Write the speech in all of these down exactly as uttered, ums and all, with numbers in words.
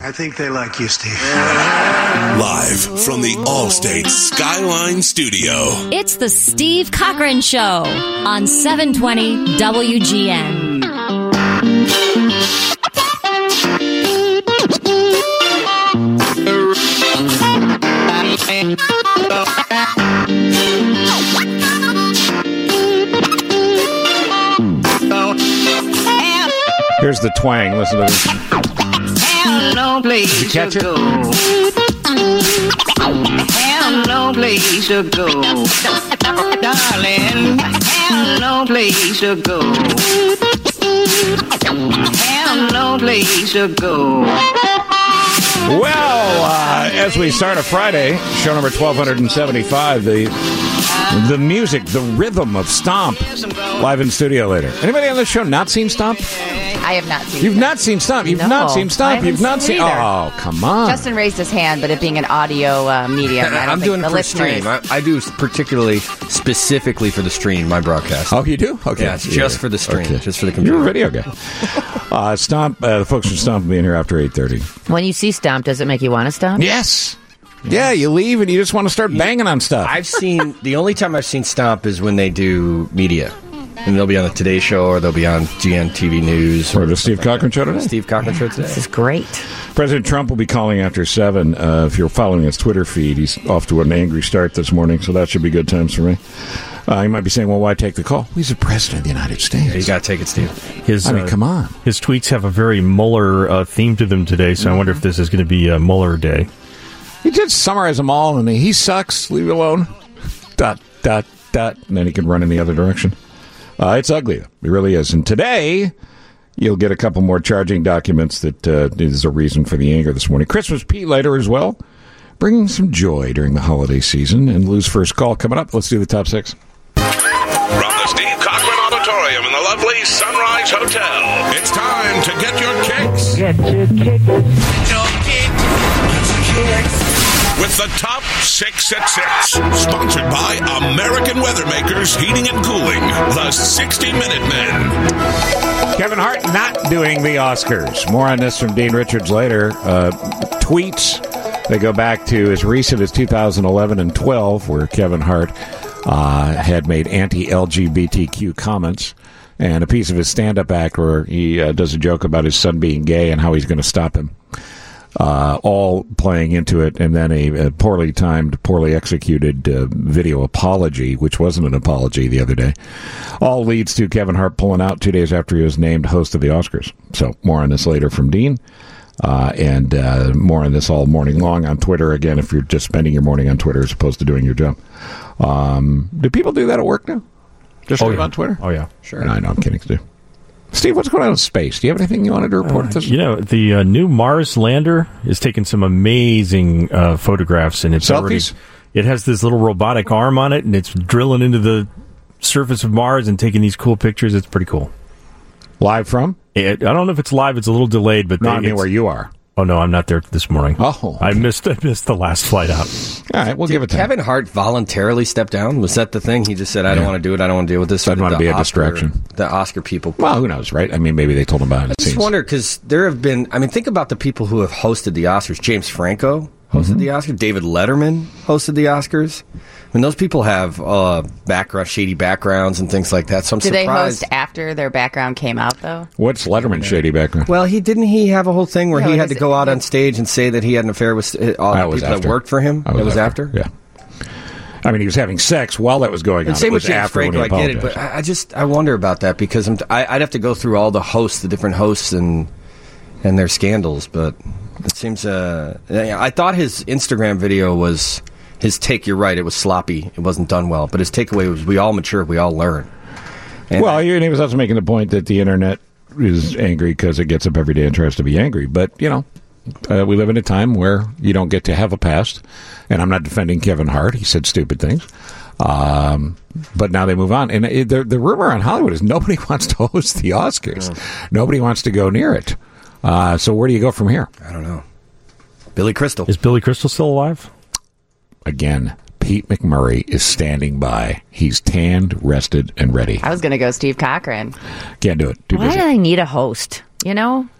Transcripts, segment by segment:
I think they like you, Steve. Live from the Allstate Skyline Studio. It's the Steve Cochran Show on seven twenty W G N. Here's the twang. Listen to this. No place Did you catch to it? go. Have no place to go. Darling, have no place to go. Have no place to go. Well, uh, as we start a Friday, show number twelve seventy-five, the the music, the rhythm of Stomp, live in studio later. Anybody on this show not seen Stomp? I have not seen You've it. not seen Stomp. You've No, not seen Stomp. I You've not haven't seen. seen it either. Oh, come on. Justin raised his hand, but it being an audio uh, medium, I don't I'm think doing the it for listeners. stream. I, I do particularly, specifically for the stream, my broadcast. Oh, you do? Okay. Yeah, it's just for the stream, Okay. just for the computer. You're a video guy. uh, Stomp, uh, the folks from Stomp will be in here after eight thirty. When you see Stomp, does it make you want to stomp? Yes. Yeah, you leave and you just want to start banging on stuff. I've seen, the only time I've seen Stomp is when they do media. And they'll be on the Today Show, or they'll be on G N T V News. Or the Steve Cochran Show today? Steve Cochran Show today. This is great. President Trump will be calling after seven. Uh, if you're following his Twitter feed, he's off to an angry start this morning, so that should be good times for me. Uh, you might be saying, well, why take the call? He's the President of the United States. Yeah, you got to take it, Steve. His, I mean, uh, come on. His tweets have a very Mueller uh, theme to them today, so I wonder if this is going to be a Mueller day. He just summarize them all, and he sucks, leave it alone, dot, dot, dot, and then he can run in the other direction. Uh, it's ugly. It really is. And today, you'll get a couple more charging documents that uh, is a reason for the anger this morning. Christmas Pete later as well, bringing some joy during the holiday season. And Lou's first call coming up. Let's do the top six. From the Steve Cochran Auditorium in the lovely Sunrise Hotel, it's time to get your kicks. Get your kick. Your kicks. With the top six at six, sponsored by American Weathermakers Heating and Cooling, the sixty minute Men. Kevin Hart not doing the Oscars. More on this from Dean Richards later. Uh, tweets, they go back to as recent as two thousand eleven and twelve, where Kevin Hart uh, had made anti-L G B T Q comments, and a piece of his stand-up act where he uh, does a joke about his son being gay and how he's going to stop him. Uh, all playing into it, and then a, a poorly timed, poorly executed uh, video apology, which wasn't an apology the other day, all leads to Kevin Hart pulling out two days after he was named host of the Oscars. So more on this later from Dean, uh, and uh, more on this all morning long on Twitter, again, if you're just spending your morning on Twitter as opposed to doing your job. Um, do people do that at work now? Just Oh, live yeah. on Twitter? Oh, yeah. Sure. No, I know, I'm kidding, Stu. Steve, what's going on with space? Do you have anything you wanted to report? Uh, this? you know, the uh, new Mars lander is taking some amazing uh, photographs, and it's already, Selfies? it has this little robotic arm on it, and it's drilling into the surface of Mars and taking these cool pictures. It's pretty cool. Live from? It, I don't know if it's live. It's a little delayed, but No, they, I mean it's- where you are. Oh no, I'm not there this morning. Oh, I missed. I missed the last flight out. All right, we'll Did give it to Kevin Hart voluntarily step down? Was that the thing? He just said, I don't Yeah. want to do it. I don't want to deal with this. I'd Or want to the be a Oscar- distraction. The Oscar people. Well, who knows, right? I mean, maybe they told him behind the I just scenes. wonder, because there have been, I mean, think about the people who have hosted the Oscars. James Franco hosted Mm-hmm. the Oscars. David Letterman hosted the Oscars. I mean, those people have uh, background, shady backgrounds and things like that. So I'm Did they surprised. host after their background came out, though? What's Letterman's shady background? Well, he didn't he have a whole thing where No, he it had to was- go out on it- stage and say that he had an affair with uh, all That the was people after. that worked for him? That It was after? Yeah. I mean, he was having sex while that was going on. And same It with was James after when Franco, he I get it, but apologized. I, I just I wonder about that because I'm t- I, I'd have to go through all the hosts, the different hosts, and and their scandals. But it seems uh, I thought his Instagram video was his take. You're right, it was sloppy. It wasn't done well. But his takeaway was we all mature, we all learn. And Well, I- he he was also making the point that the internet is angry because it gets up every day and tries to be angry. But, you know, uh, we live in a time where you don't get to have a past. And I'm not defending Kevin Hart. He said stupid things. Um, but now they move on. And it, the, the rumor on Hollywood is nobody wants to host the Oscars. Oh. Nobody wants to go near it. Uh, so where do you go from here? I don't know. Billy Crystal. Is Billy Crystal still alive? Again, Pete McMurray is standing by. He's tanned, rested, and ready. I was going to go Steve Cochran. Can't do it. Too Why busy. do they need a host? You know?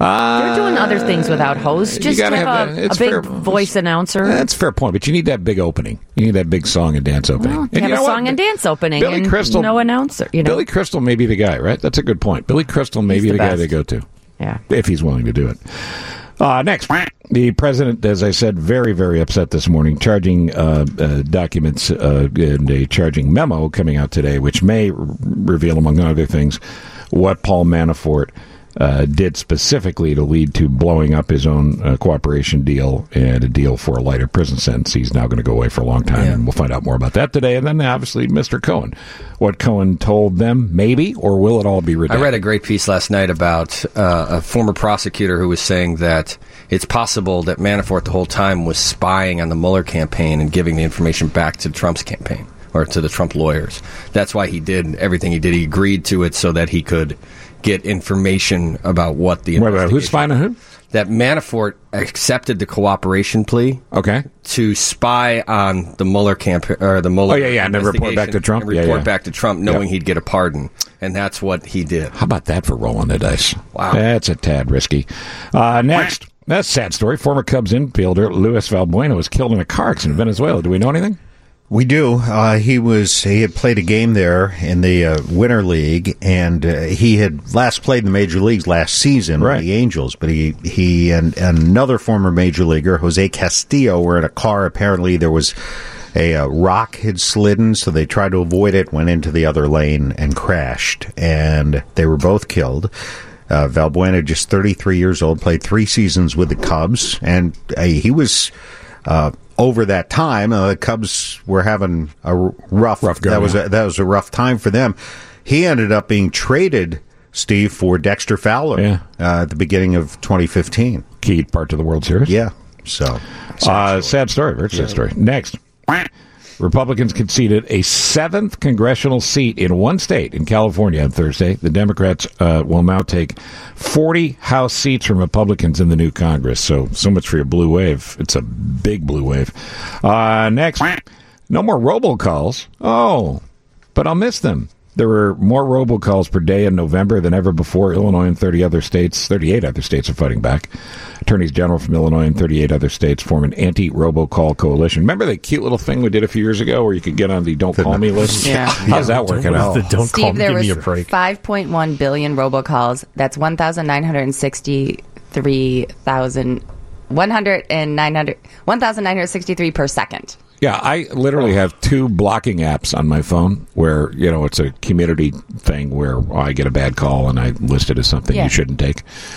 You're doing other things without hosts. Just gotta have, have a, a- a it's big fair- voice announcer. That's a fair point, but you need that big opening. You need that big song and dance opening. Well, And have you a know what? song and dance opening Billy and Crystal, no announcer. You know, Billy Crystal may be the guy, right? That's a good point. Billy Crystal may He's be the the, guy best. they go to. Yeah. If he's willing to do it. Uh, next, the president, as I said, very, very upset this morning, charging uh, uh, documents uh, and a charging memo coming out today, which may r- reveal, among other things, what Paul Manafort uh, did specifically to lead to blowing up his own uh, cooperation deal and a deal for a lighter prison sentence. He's now going to go away for a long time, Yeah. and we'll find out more about that today. And then, obviously, Mister Cohen. What Cohen told them, maybe, or will it all be redacted? I read a great piece last night about uh, a former prosecutor who was saying that it's possible that Manafort the whole time was spying on the Mueller campaign and giving the information back to Trump's campaign or to the Trump lawyers. That's why he did everything he did. He agreed to it so that he could get information about what the Wait, wait, investigation. who's spying on who? That Manafort accepted the cooperation plea Okay. to spy on the Mueller campaign or the Mueller. Oh, yeah, yeah, and then report back to investigation Trump? and Yeah, report yeah. back to Trump, knowing Yeah. he'd get a pardon, and that's what he did. How about that for rolling the dice? Wow. That's a tad risky. Uh, next, that's a sad story. Former Cubs infielder Luis Valbuena was killed in a car accident in Venezuela. Do we know anything? We do. Uh, he was he had played a game there in the uh, Winter League, and uh, he had last played in the major leagues last season Right. with the Angels. But he he and, and another former major leaguer, Jose Castillo, were in a car. Apparently, there was a uh, rock had slidden, so they tried to avoid it, went into the other lane, and crashed. And they were both killed. Uh, Valbuena, just thirty-three years old, played three seasons with the Cubs, and uh, he was. Uh, over that time, uh, the Cubs were having a r- rough, Rough go, that was yeah. a, that was a rough time for them. He ended up being traded, Steve, for Dexter Fowler Yeah. uh, at the beginning of twenty fifteen. Key part to the World Series? Yeah, so Uh, sad story. Very sad story. Next. Republicans conceded a seventh congressional seat in one state in California on Thursday. The Democrats uh, will now take forty House seats from Republicans in the new Congress. So, so much for your blue wave. It's a big blue wave. Uh, next, no more robocalls. Oh, but I'll miss them. There were more robocalls per day in November than ever before. Illinois and thirty other states, thirty-eight other states are fighting back. Attorneys general from Illinois and thirty-eight other states form an anti-robocall coalition. Remember the cute little thing we did a few years ago where you could get on the Don't Call Me list? Yeah. How's that working What out? is the don't call Steve, me, there give was me a break. five point one billion robocalls. That's one thousand nine hundred sixty-three thousand one hundred and nine hundred one thousand nine hundred sixty-three per second. Yeah, I literally have two blocking apps on my phone where, you know, it's a community thing where oh, I get a bad call and I list it as something Yeah. you shouldn't take.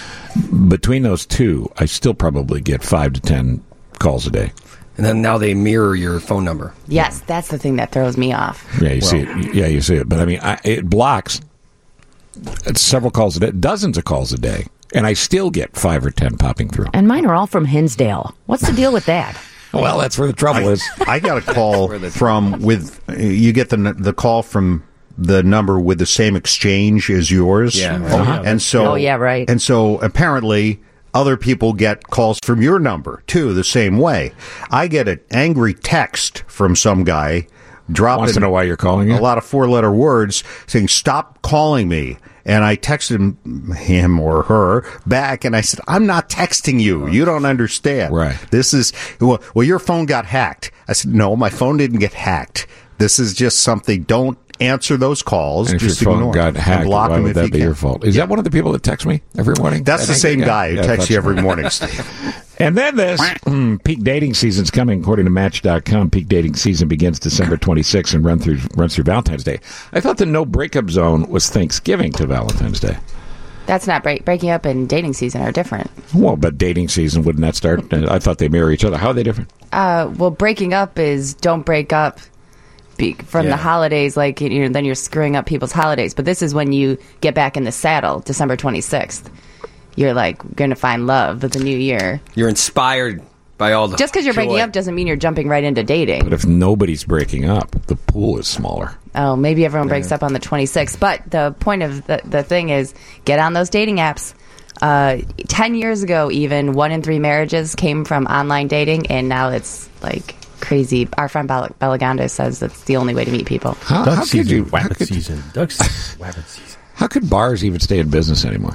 Between those two, I still probably get five to ten calls a day. And then now they mirror your phone number. Yes, that's the thing that throws me off. Yeah, you see it. Yeah, you see it. But I mean, I, it blocks several calls a day, dozens of calls a day, and I still get five or ten popping through. And mine are all from Hinsdale. What's the deal with that? Well, that's where the trouble is. I got a call from with you get the the call from the number with the same exchange as yours. Yeah. Uh-huh. And so Oh, yeah, right. And so apparently other people get calls from your number too the same way. I get an angry text from some guy dropping Wants to know why you're calling a it? lot of four letter words saying stop calling me. And I texted him, him or her back, and I said, I'm not texting you. You don't understand. Right. This is, well, well, your phone got hacked. I said, no, my phone didn't get hacked. This is just something, don't answer those calls. And if just your phone ignore got them. hacked, And block why them would if that you be can. your fault? Is that one of the people that text me every morning? That's That the same angry guy who Yeah, texts you that's- every morning, Steve. And then this mm, peak dating season's coming, according to Match dot com. Peak dating season begins December twenty-sixth and run through runs through Valentine's Day. I thought the no breakup zone was Thanksgiving to Valentine's Day. That's not break, breaking up and dating season are different. Well, but dating season wouldn't that start? I thought they mirror each other. How are they different? Uh, well, breaking up is don't break up be, from Yeah. the holidays, like you know, then you're screwing up people's holidays. But this is when you get back in the saddle, December twenty-sixth. You're like going to find love with the new year. You're inspired by all the Just because you're breaking joy. up doesn't mean you're jumping right into dating. But if nobody's breaking up, the pool is smaller. Oh, maybe everyone breaks up on the twenty-sixth. But the point of the, the thing is, get on those dating apps. Uh, Ten years ago, even, one in three marriages came from online dating, and now it's like crazy. Our friend Bel- Belagonda says that's the only way to meet people. How, Duck how could season, you? How wabbit could, season, duck season, wabbit season. how could bars even stay in business anymore?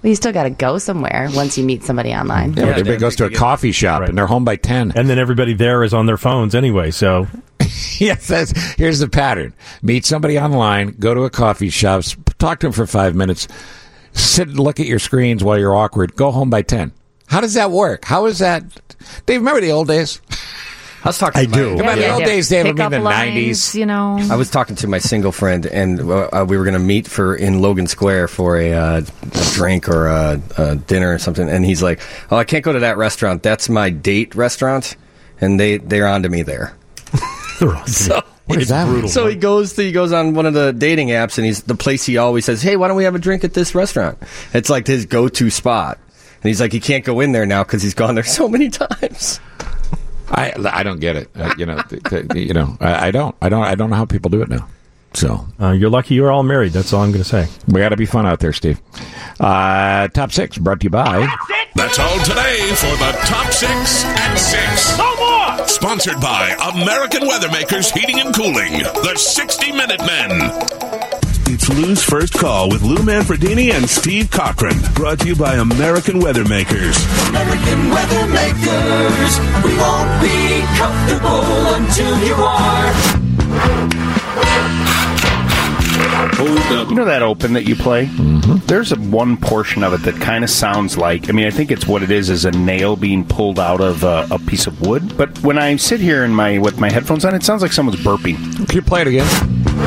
Well, you still got to go somewhere once you meet somebody online. Yeah, but everybody goes to a coffee shop Right. and they're home by ten. And then everybody there is on their phones anyway, so Yes, that's, here's the pattern. Meet somebody online, go to a coffee shop, s- talk to them for five minutes, sit and look at your screens while you're awkward, go home by ten. How does that work? How is that? Dave, remember the old days? I was talking. I to do. My, Remember the old days, Dave, I mean Pickup the lines, nineties? you know. I was talking to my single friend, and uh, we were going to meet for in Logan Square for a, uh, a drink or a, a dinner or something. And he's like, "Oh, I can't go to that restaurant. That's my date restaurant, and they they're on to me there." so What is that? brutal. So he goes to, he goes on one of the dating apps, and he's the place he always says, "Hey, why don't we have a drink at this restaurant?" It's like his go-to spot, and he's like, he can't go in there now because he's gone there so many times. I, I don't get it. Uh, you know, th- th- you know, I, I don't. I don't. I don't know how people do it now. So uh, you're lucky you're all married. That's all I'm going to say. we got to be fun out there, Steve. Uh, top six brought to you by. That's all today for the Top Six at Six. No more! Sponsored by American Weathermakers Heating and Cooling, the sixty minute Men. It's Lou's First Call with Lou Manfredini and Steve Cochran. Brought to you by American Weathermakers. American Weathermakers. We won't be comfortable until you are. You know that open that you play? Mm-hmm. There's a one portion of it that kind of sounds like, I mean, I think it's what it is, is a nail being pulled out of uh, a piece of wood. But when I sit here in my with my headphones on, it sounds like someone's burping. Can you play it again?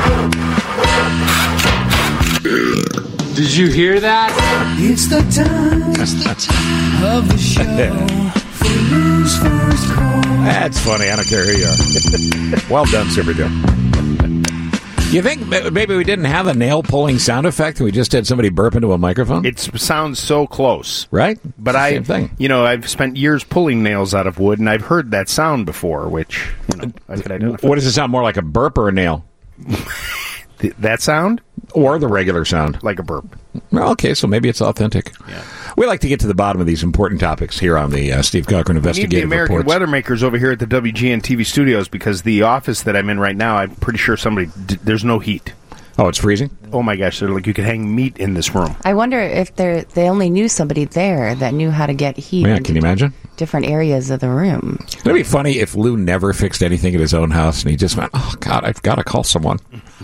Did you hear that? It's the time, it's the time of the show for Lou's First Call. That's funny. I don't care who you are. Well done, Super Joe. You think ma- maybe we didn't have a nail pulling sound effect and we just had somebody burp into a microphone? It sounds so close. Right? But Same I, thing. you know, I've spent years pulling nails out of wood, and I've heard that sound before, which, you know, I could identify. What does it sound more like, a burp or a nail? Th- that sound? Or the regular sound? Like a burp. Well, okay, so maybe it's authentic. Yeah. We like to get to the bottom of these important topics here on the uh, Steve Cochran We need the Investigative American Reports. Weathermakers over here at the W G N T V studios, because the office that I'm in right now, I'm pretty sure somebody, d- there's no heat. Oh, it's freezing? Oh my gosh, they're like, you could hang meat in this room. I wonder if they they only knew somebody there that knew how to get heat Yeah, into can you imagine? different areas of the room. It'd be funny if Lou never fixed anything at his own house and he just went, oh, God, I've got to call someone.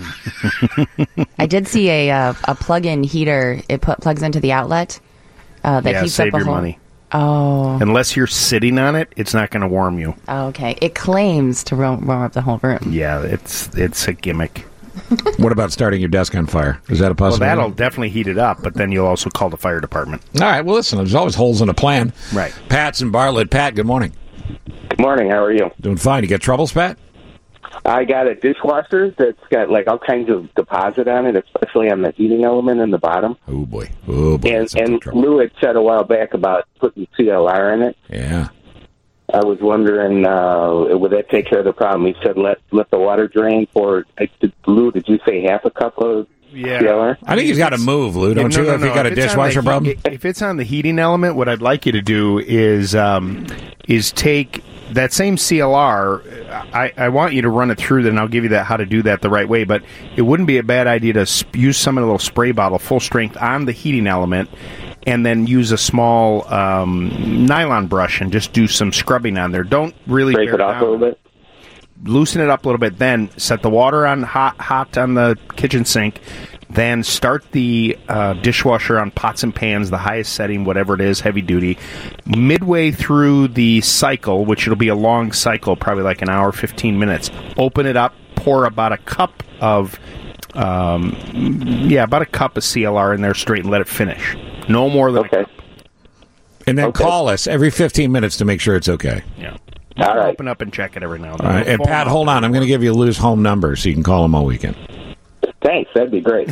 I did see a uh, a plug-in heater. It put, plugs into the outlet. Uh, that Yeah, heats save up a your whole. money. Oh. Unless you're sitting on it, it's not going to warm you. Oh, okay. It claims to warm, warm up the whole room. Yeah, it's it's a gimmick. What about starting your desk on fire? Is that a Well, possibility? that'll definitely heat it up, but then you'll also call the fire department. All right, well, listen, there's always holes in a plan. Right. Pat's in Bartlett. Pat, good morning. Good morning. How are you? Doing fine. You got troubles, Pat? I got a dishwasher that's got like all kinds of deposit on it, especially on the heating element in the bottom. Oh boy. Oh boy. And, and Lou had said a while back about putting C L R in it. Yeah. I was wondering, uh, would that take care of the problem? He said let let the water drain for. I, did, Lou, did you say half a cup of Yeah. C L R? I think he's got to move, Lou, don't No, you? no, if no. you got a If it's on dishwasher the problem? heat- If it's on the heating element, what I'd like you to do is um, is take that same C L R. I, I want you to run it through, then I'll give you that how to do that the right way. But it wouldn't be a bad idea to sp- use some of the little spray bottle, full strength, on the heating element, and then use a small um, nylon brush and just do some scrubbing on there. Don't really Break bear it off down. a little bit. Loosen it up a little bit. Then set the water on hot, hot on the kitchen sink. Then start the uh, dishwasher on pots and pans, the highest setting, whatever it is, heavy duty. Midway through the cycle, which it'll be a long cycle, probably like an hour, fifteen minutes, open it up, pour about a cup of, um, yeah, about a cup of C L R in there straight and let it finish. No more than okay. a cup. And then Okay. call us every fifteen minutes to make sure it's okay. Yeah. All right. Open up and check it every now and All then. right. And Phone Pat, up. hold on. I'm going to give you Lou's home number so you can call him all weekend. Thanks. That'd be great.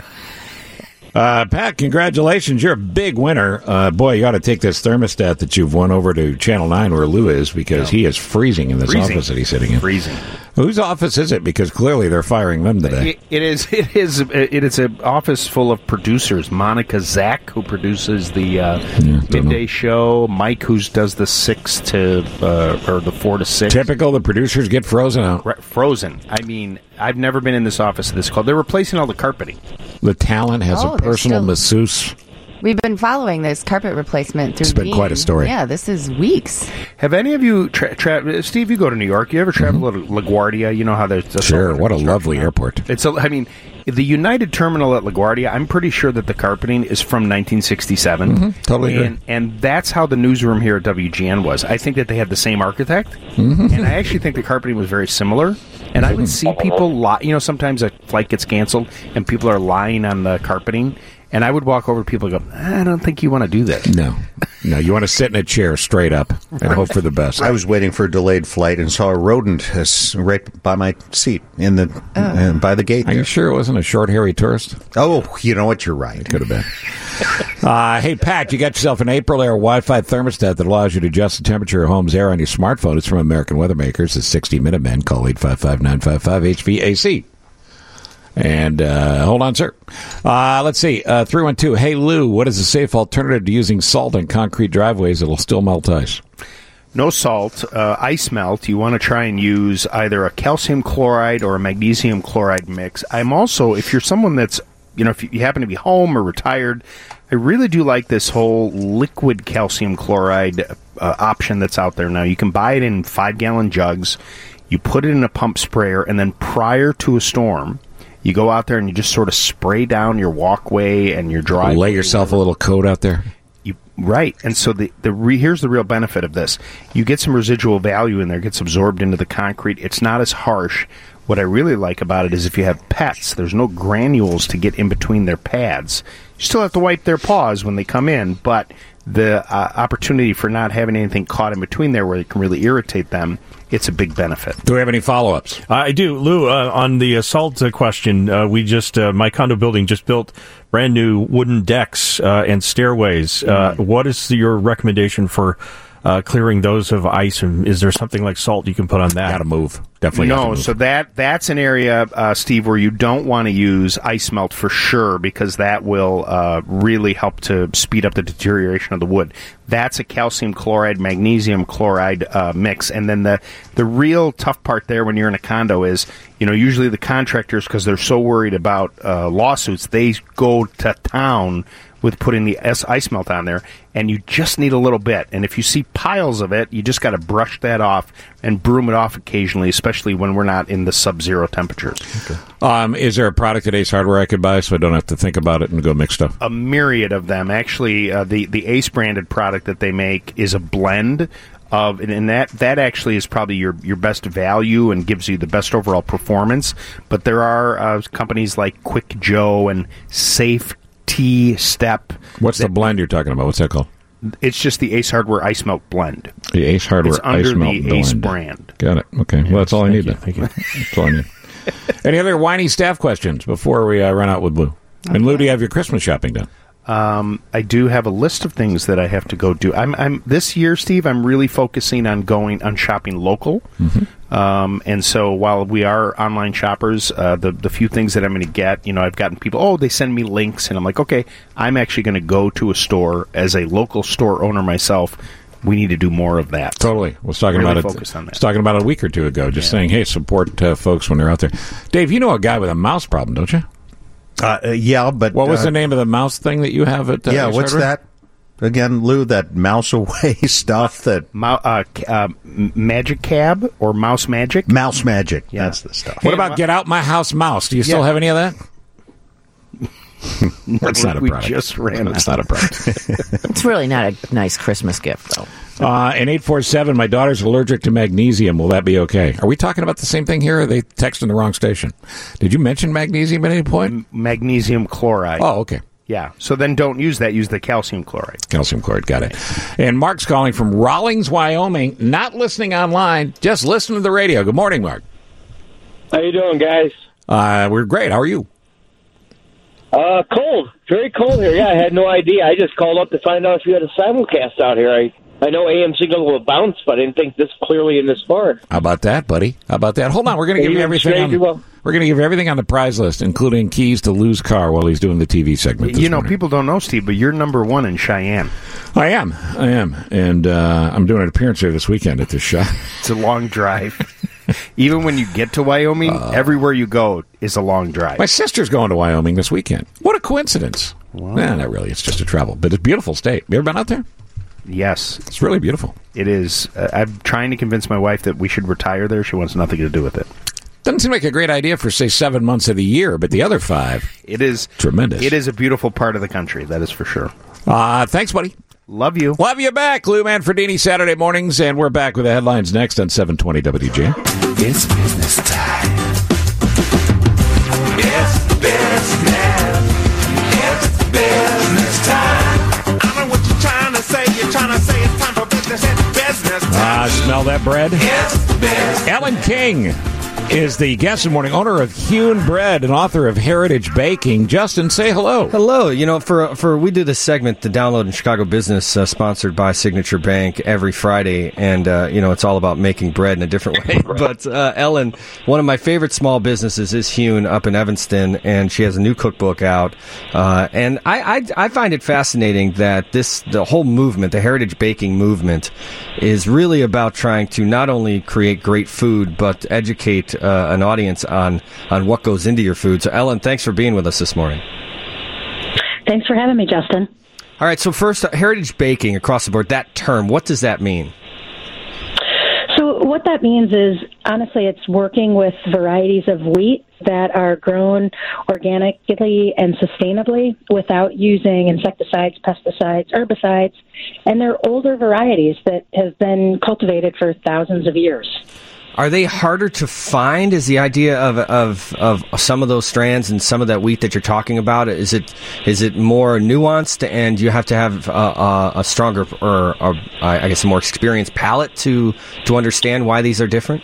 Uh, Pat, congratulations. You're a big winner. Uh, boy, you ought to take this thermostat that you've won over to Channel nine where Lou is, because he is freezing in this Freezing. office that he's sitting in. Freezing. Whose office is it? Because clearly they're firing them today. It, it is. It is. It is an office full of producers. Monica Zach, who produces the uh, midday show. Mike, who does the six to uh, or the four to six. Typical. The producers get frozen out. Right, frozen. I mean, I've never been in this office this cold. They're replacing all the carpeting. The talent has Oh, a they're personal still- masseuse. We've been following this carpet replacement through It's been Dean. quite a story. Yeah, this is weeks. Have any of you, tra- tra- Steve? You go to New York. You ever travel to LaGuardia? You know how there's there's Sure, so much what a construction lovely there. airport. It's. A, I mean, the United Terminal at LaGuardia. I'm pretty sure that the carpeting is from nineteen sixty-seven. Mhm, totally agree. and, and that's how the newsroom here at W G N was. I think that they had the same architect, Mhm. and I actually think the carpeting was very similar. And I would see people lie. You know, sometimes a flight gets canceled and people are lying on the carpeting. And I would walk over to people and go, I don't think you want to do that. No. No, you want to sit in a chair straight up and hope for the best. I was waiting for a delayed flight and saw a rodent uh, s- right by my seat in the uh, by the gate. Are you sure it wasn't a short, hairy tourist? Oh, you know what? You're right. Could have been. uh, hey, Pat, you got yourself an April Air Wi-Fi thermostat that allows you to adjust the temperature of home's air on your smartphone. It's from American Weather Makers. It's sixty minute men. Call eight five five, nine five five, H V A C. And uh, hold on, sir. Uh, let's see. Uh, three one two. Hey, Lou, what is a safe alternative to using salt on concrete driveways that'll still melt ice? No salt, uh, ice melt. You want to try and use either a calcium chloride or a magnesium chloride mix. I'm also, if you're someone that's, you know, if you happen to be home or retired, I really do like this whole liquid calcium chloride uh, option that's out there now. You can buy it in five-gallon jugs. You put it in a pump sprayer, and then prior to a storm, you go out there and you just sort of spray down your walkway and your driveway. Lay yourself a little coat out there. You, right. And so the, the re, here's the real benefit of this. You get some residual value in there. It gets absorbed into the concrete. It's not as harsh. What I really like about it is if you have pets, there's no granules to get in between their pads. You still have to wipe their paws when they come in, but the uh, opportunity for not having anything caught in between there where it can really irritate them, it's a big benefit. Do we have any follow-ups? Uh, I do, Lou. Uh, on the uh, salt uh, question, uh, we just uh, my condo building just built brand new wooden decks uh, and stairways. Uh, Mm-hmm. what is your recommendation for uh, clearing those of ice? And is there something like salt you can put on that? Got to move. Definitely. got to No, move. so that that's an area, uh, Steve, where you don't want to use ice melt for sure, because that will uh, really help to speed up the deterioration of the wood. That's a calcium chloride, magnesium chloride uh, mix, and then the the real tough part there when you're in a condo is, you know, usually the contractors, because they're so worried about uh, lawsuits, they go to town with putting the ice melt on there, and you just need a little bit. And if you see piles of it, you just got to brush that off and broom it off occasionally, especially when we're not in the sub-zero temperatures. Okay. Um, is there a product at Ace Hardware I could buy so I don't have to think about it and go mix stuff? A myriad of them. Actually, uh, the, the Ace branded product that they make is a blend of, and, and that, that actually is probably your, your best value and gives you the best overall performance. But there are uh, companies like Quick Joe and Safe T-Step. What's the blend you're talking about? What's that called? It's just the Ace Hardware Ice Melt Blend. The Ace Hardware It's under Ice Melt the blend. Ace brand. Got it. Okay. Well, that's all I need then. Thank you. That's all I need. Any other whiny staff questions before we uh, run out with Lou? And Lou, do you have your Christmas shopping done? Um, I do have a list of things that I have to go do. I'm, I'm this year, Steve. I'm really focusing on going on shopping local. Mm-hmm. Um, and so while we are online shoppers, uh, the the few things that I'm going to get, you know, I've gotten people. Oh, they send me links, and I'm like, okay, I'm actually going to go to a store as a local store owner myself. We need to do more of that. Totally. I was talking really about it. Focus on that. I was talking about it a week or two ago. Just yeah. saying, hey, support uh, folks when they're out there. Dave, you know a guy with a mouse problem, don't you? Uh, uh, yeah, but what was uh, the name of the mouse thing that you have at? Uh, yeah, what's hardware? that again, Lou? That mouse away stuff that Mo- uh, uh, Magic Cab or Mouse Magic? Mouse Magic. Yeah. That's the stuff. What hey, about ma- Get Out My House Mouse? Do you still yeah. have any of that? That's not a we product. We just ran. That's not a product. It's really not a nice Christmas gift, though. Uh, and eight four seven, my daughter's allergic to magnesium. Will that be okay? Are we talking about the same thing here, or are they texting the wrong station? Did you mention magnesium at any point? M- magnesium chloride. Oh, okay. Yeah. So then don't use that. Use the calcium chloride. Calcium chloride. Got it. And Mark's calling from Rawlings, Wyoming. Not listening online, just listening to the radio. Good morning, Mark. How you doing, guys? Uh, we're great. How are you? Uh, cold. Very cold here. Yeah, I had no idea. I just called up to find out if you had a simulcast out here. I I know A M signal will bounce, but I didn't think this clearly in this far. How about that, buddy? How about that? Hold on, we're going to give you everything. On, well. We're going to give everything on the prize list, including keys to Lou's car while he's doing the T V segment. You know, morning. People don't know, Steve, but you're number one in Cheyenne. I am, I am, and uh, I'm doing an appearance here this weekend at this shop. It's a long drive. Even when you get to Wyoming, uh, everywhere you go is a long drive. My sister's going to Wyoming this weekend. What a coincidence! Wow. Nah, not really. It's just a travel, but it's a beautiful state. You ever been out there? Yes. It's really beautiful. It is. Uh, I'm trying to convince my wife that we should retire there. She wants nothing to do with it. Doesn't seem like a great idea for, say, seven months of the year, but the other five, it is tremendous. It is a beautiful part of the country, that is for sure. Uh, thanks, buddy. Love you. Love you back, Lou Manfredini, Saturday mornings, and we're back with the headlines next on seven twenty W G N. It's business time. It's business. It's business time. I know what you're trying to say. You're trying to say it's time for business. It's business time. Ah, smell that bread? It's business. Ellen King is the guest this morning, owner of Hewn Bread and author of Heritage Baking. Justin, say hello. Hello. You know, for for we do this segment, the Download in Chicago Business, uh, sponsored by Signature Bank every Friday, and uh, you know, it's all about making bread in a different way. But uh, Ellen, one of my favorite small businesses is Hewn up in Evanston, and she has a new cookbook out. Uh, and I, I I find it fascinating that this the whole movement, the Heritage Baking movement, is really about trying to not only create great food but educate Uh, an audience on, on what goes into your food. So, Ellen, thanks for being with us this morning. Thanks for having me, Justin. All right, so first, uh, heritage baking across the board, that term, what does that mean? So what that means is, honestly, it's working with varieties of wheat that are grown organically and sustainably without using insecticides, pesticides, herbicides, and they're older varieties that have been cultivated for thousands of years. Are they harder to find? Is the idea of, of of some of those strands and some of that wheat that you're talking about, is it is it more nuanced and you have to have a, a, a stronger or, or I guess a more experienced palate to to understand why these are different?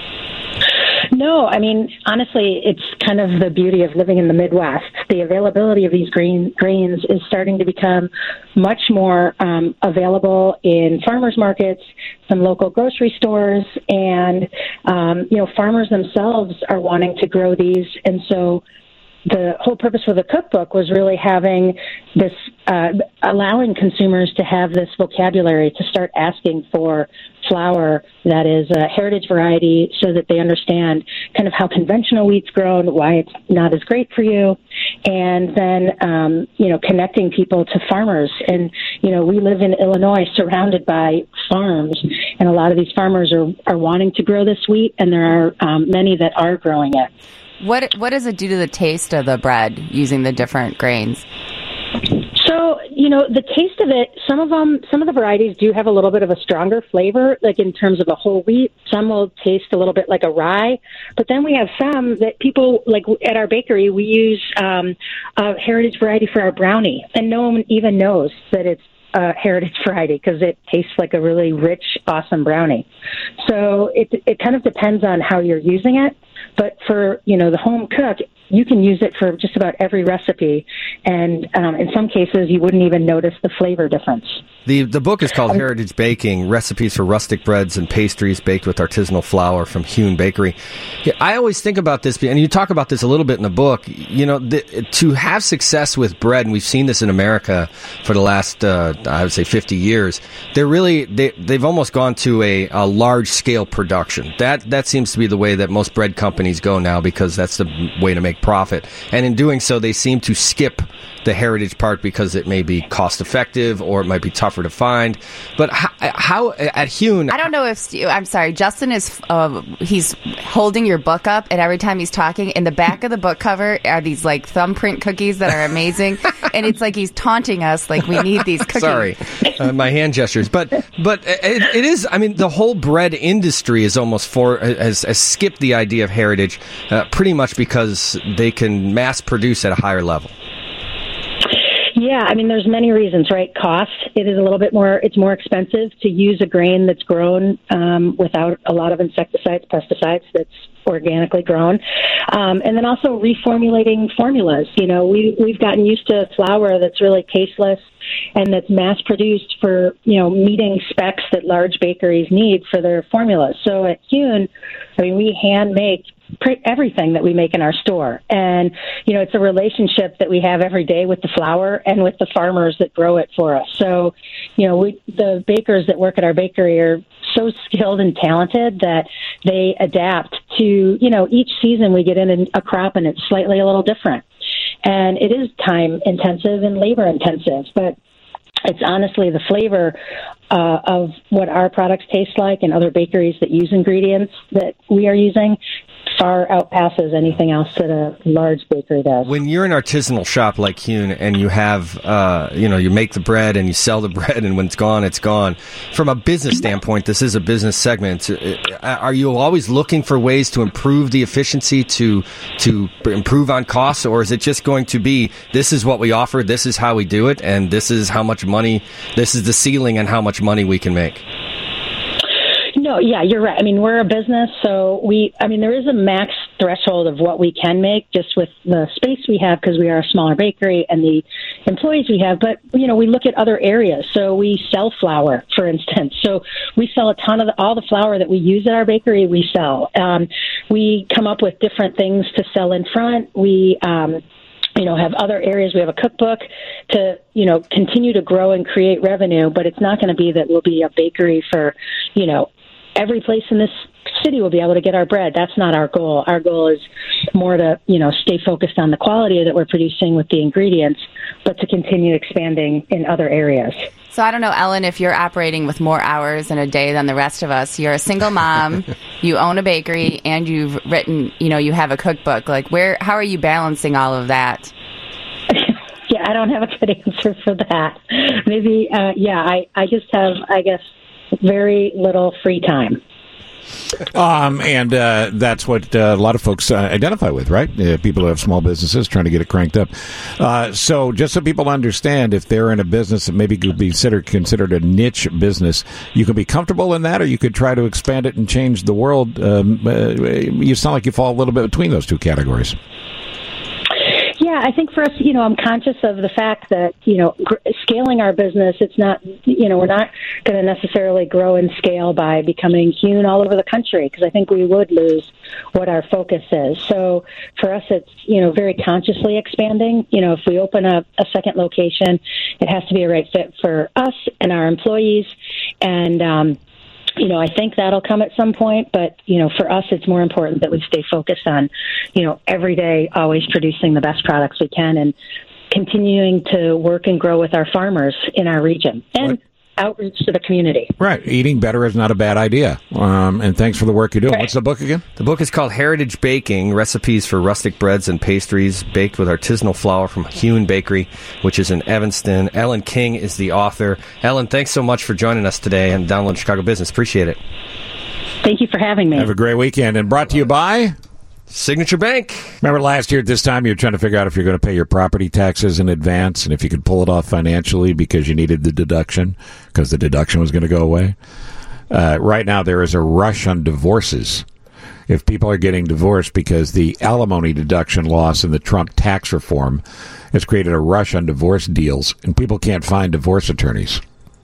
No, I mean, honestly, it's kind of the beauty of living in the Midwest. The availability of these green grains is starting to become much more um, available in farmers markets, some local grocery stores, and, um, you know, farmers themselves are wanting to grow these. And so the whole purpose of the cookbook was really having this, uh, allowing consumers to have this vocabulary to start asking for flour that is a heritage variety so that they understand kind of how conventional wheat's grown, why it's not as great for you, and then, um, you know, connecting people to farmers. And, you know, we live in Illinois surrounded by farms, and a lot of these farmers are, are wanting to grow this wheat, and there are um, many that are growing it. What what does it do to the taste of the bread using the different grains? So, you know, the taste of it, some of them, some of the varieties do have a little bit of a stronger flavor, like in terms of a whole wheat. Some will taste a little bit like a rye. But then we have some that people, like at our bakery, we use um, a heritage variety for our brownie. And no one even knows that it's a heritage variety because it tastes like a really rich, awesome brownie. So it it kind of depends on how you're using it. But for, you know, the home cook, you can use it for just about every recipe. And um, in some cases, you wouldn't even notice the flavor difference. The the book is called Heritage Baking, Recipes for Rustic Breads and Pastries Baked with Artisanal Flour from Hewn Bakery. Yeah, I always think about this, and you talk about this a little bit in the book, you know, the, to have success with bread, and we've seen this in America for the last, uh, I would say, fifty years, they're really, they, they've almost gone to a, a large-scale production. That, that seems to be the way that most bread companies go now because that's the way to make profit. And in doing so, they seem to skip the heritage part because it may be cost effective or it might be tougher to find. But how, how at Hewn, I don't know if Stu, I'm sorry, Justin is uh, he's holding your book up, and every time he's talking, in the back of the book cover are these like thumbprint cookies that are amazing, and it's like he's taunting us like we need these cookies. Sorry, uh, my hand gestures, but but it, it is. I mean, the whole bread industry is almost for has, has skipped the idea of heritage, uh, pretty much because they can mass produce at a higher level. Yeah, I mean, there's many reasons, right? Cost. It is a little bit more, it's more expensive to use a grain that's grown um, without a lot of insecticides, pesticides, that's organically grown. Um, and then also reformulating formulas. You know, we, we've gotten used to flour that's really tasteless and that's mass produced for, you know, meeting specs that large bakeries need for their formulas. So at Hewn, I mean, we hand make everything that we make in our store. And, you know, it's a relationship that we have every day with the flour and with the farmers that grow it for us. So, you know, we, the bakers that work at our bakery are so skilled and talented that they adapt to, you know, each season we get in a crop and it's slightly a little different. and it is time intensive and labor intensive, but it's honestly the flavor uh, of what our products taste like and other bakeries that use ingredients that we are using far outpasses anything else that a large bakery does. When you're an artisanal shop like Hune and you have, uh, you know, you make the bread and you sell the bread and when it's gone, it's gone. From a business standpoint, this is a business segment. Are you always looking for ways to improve the efficiency, to to improve on costs, or is it just going to be, this is what we offer, this is how we do it, and this is how much money, this is the ceiling and how much money we can make? No, yeah, you're right. I mean, we're a business, so we, I mean, there is a max threshold of what we can make just with the space we have because we are a smaller bakery and the employees we have. But, you know, we look at other areas. So we sell flour, for instance. So we sell a ton of the, all the flour that we use at our bakery, we sell. Um, we come up with different things to sell in front. We, um, you know, have other areas. We have a cookbook to, you know, continue to grow and create revenue, but it's not going to be that we'll be a bakery for, you know, every place in this city will be able to get our bread. That's not our goal. Our goal is more to, you know, stay focused on the quality that we're producing with the ingredients, but to continue expanding in other areas. So I don't know, Ellen, if you're operating with more hours in a day than the rest of us. You're a single mom, you own a bakery, and you've written, you know, you have a cookbook. Like, where, how are you balancing all of that? Yeah, I don't have a good answer for that. Maybe, uh, yeah, I, I just have, I guess, very little free time. Um, and uh, that's what uh, a lot of folks uh, identify with, right? Uh, people who have small businesses trying to get it cranked up. Uh, so just so people understand, if they're in a business that maybe could be considered, considered a niche business, you can be comfortable in that, or you could try to expand it and change the world. Um, uh, you sound like you fall a little bit between those two categories. Yeah, I think for us, you know, I'm conscious of the fact that, you know, gr- scaling our business, it's not, you know, we're not going to necessarily grow and scale by becoming Hune all over the country, because I think we would lose what our focus is. So for us, it's, you know, very consciously expanding. You know, if we open a, a second location, it has to be a right fit for us and our employees. And, um, you know, I think that'll come at some point, but, you know, for us, it's more important that we stay focused on, you know, every day always producing the best products we can and continuing to work and grow with our farmers in our region and what? outreach to the community. Right. Eating better is not a bad idea. Um, and thanks for the work you're doing. Right. What's the book again? The book is called Heritage Baking, Recipes for Rustic Breads and Pastries Baked with Artisanal Flour from Hune Bakery, which is in Evanston. Ellen King is the author. Ellen, thanks so much for joining us today and Download Chicago Business. Appreciate it. Thank you for having me. Have a great weekend. And brought to you by Signature Bank. Remember last year at this time, you were trying to figure out if you're going to pay your property taxes in advance and if you could pull it off financially because you needed the deduction, because the deduction was going to go away. Uh, right now, there is a rush on divorces. If people are getting divorced because the alimony deduction loss in the Trump tax reform has created a rush on divorce deals, and people can't find divorce attorneys.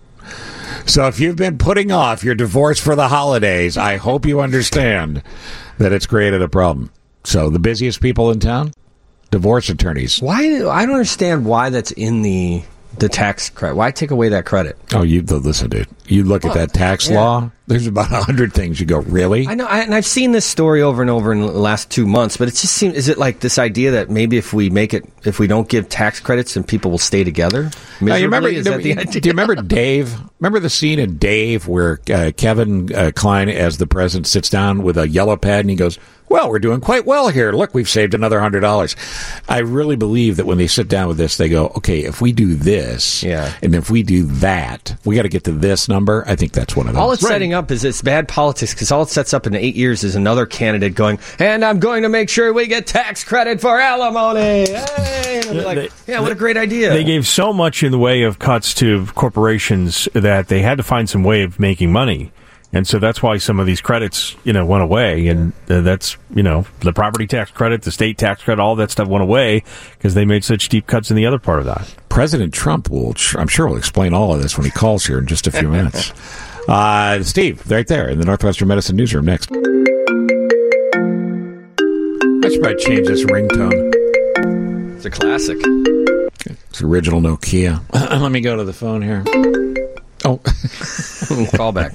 So if you've been putting off your divorce for the holidays, I hope you understand that it's created a problem. So the busiest people in town, divorce attorneys. Why? I don't understand why that's in the the tax credit. Why take away that credit? Oh, you listen, dude. You look well, at that tax yeah. law. There's about a hundred things. You go, really? I know, I, and I've seen this story over and over in the last two months. But it just seems, is it like this idea that maybe if we make it, if we don't give tax credits, then people will stay together? Now, you remember? Is that the idea? Do you remember Dave? Remember the scene in Dave where uh, Kevin uh, Kline, as the president, sits down with a yellow pad and he goes, "Well, we're doing quite well here. Look, we've saved another hundred dollars." I really believe that when they sit down with this, they go, "Okay, if we do this, yeah. and if we do that, we got to get to this number." I think that's one of those. All it's right. setting up is it's bad politics, because all it sets up in eight years is another candidate going, "And I'm going to make sure we get tax credit for alimony." Hey! And like, they, yeah, what a great idea. They gave so much in the way of cuts to corporations that they had to find some way of making money. And so that's why some of these credits, you know, went away. And uh, that's, you know, the property tax credit, the state tax credit, all that stuff went away because they made such deep cuts in the other part of that. President Trump will, I'm sure, will explain all of this when he calls here in just a few minutes. Uh, Steve, right there in the Northwestern Medicine Newsroom next. I should probably change this ringtone. It's a classic. It's original Nokia. Let me go to the phone here. Oh. Call back.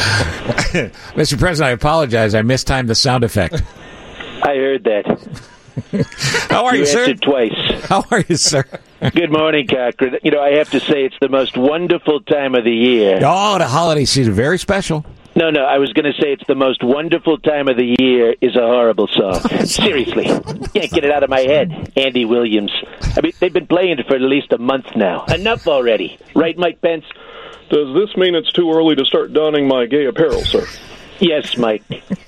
Mister President, I apologize. I mistimed the sound effect. I heard that. How are you, sir? answered twice. How are you, sir? Good morning, Cochran. You know, I have to say it's the most wonderful time of the year. Oh, the holiday season, very special. No, no, I was going to say it's the most wonderful time of the year is a horrible song. Seriously. Can't get it out of my head. Andy Williams. I mean, they've been playing it for at least a month now. Enough already. Right, Mike Pence? Does this mean it's too early to start donning my gay apparel, sir? Yes, Mike.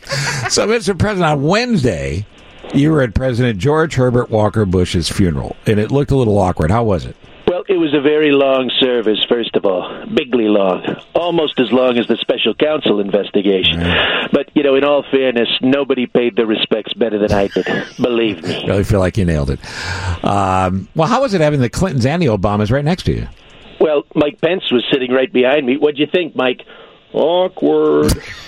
So, Mister President, on Wednesday, you were at President George Herbert Walker Bush's funeral, and it looked a little awkward. How was it? Well, it was a very long service, first of all. Bigly long. Almost as long as the special counsel investigation. Right. But, you know, in all fairness, nobody paid their respects better than I did. Believe me. Really feel like you nailed it. Um, well, how was it having the Clintons and the Obamas right next to you? Well, Mike Pence was sitting right behind me. What'd you think, Mike? Awkward.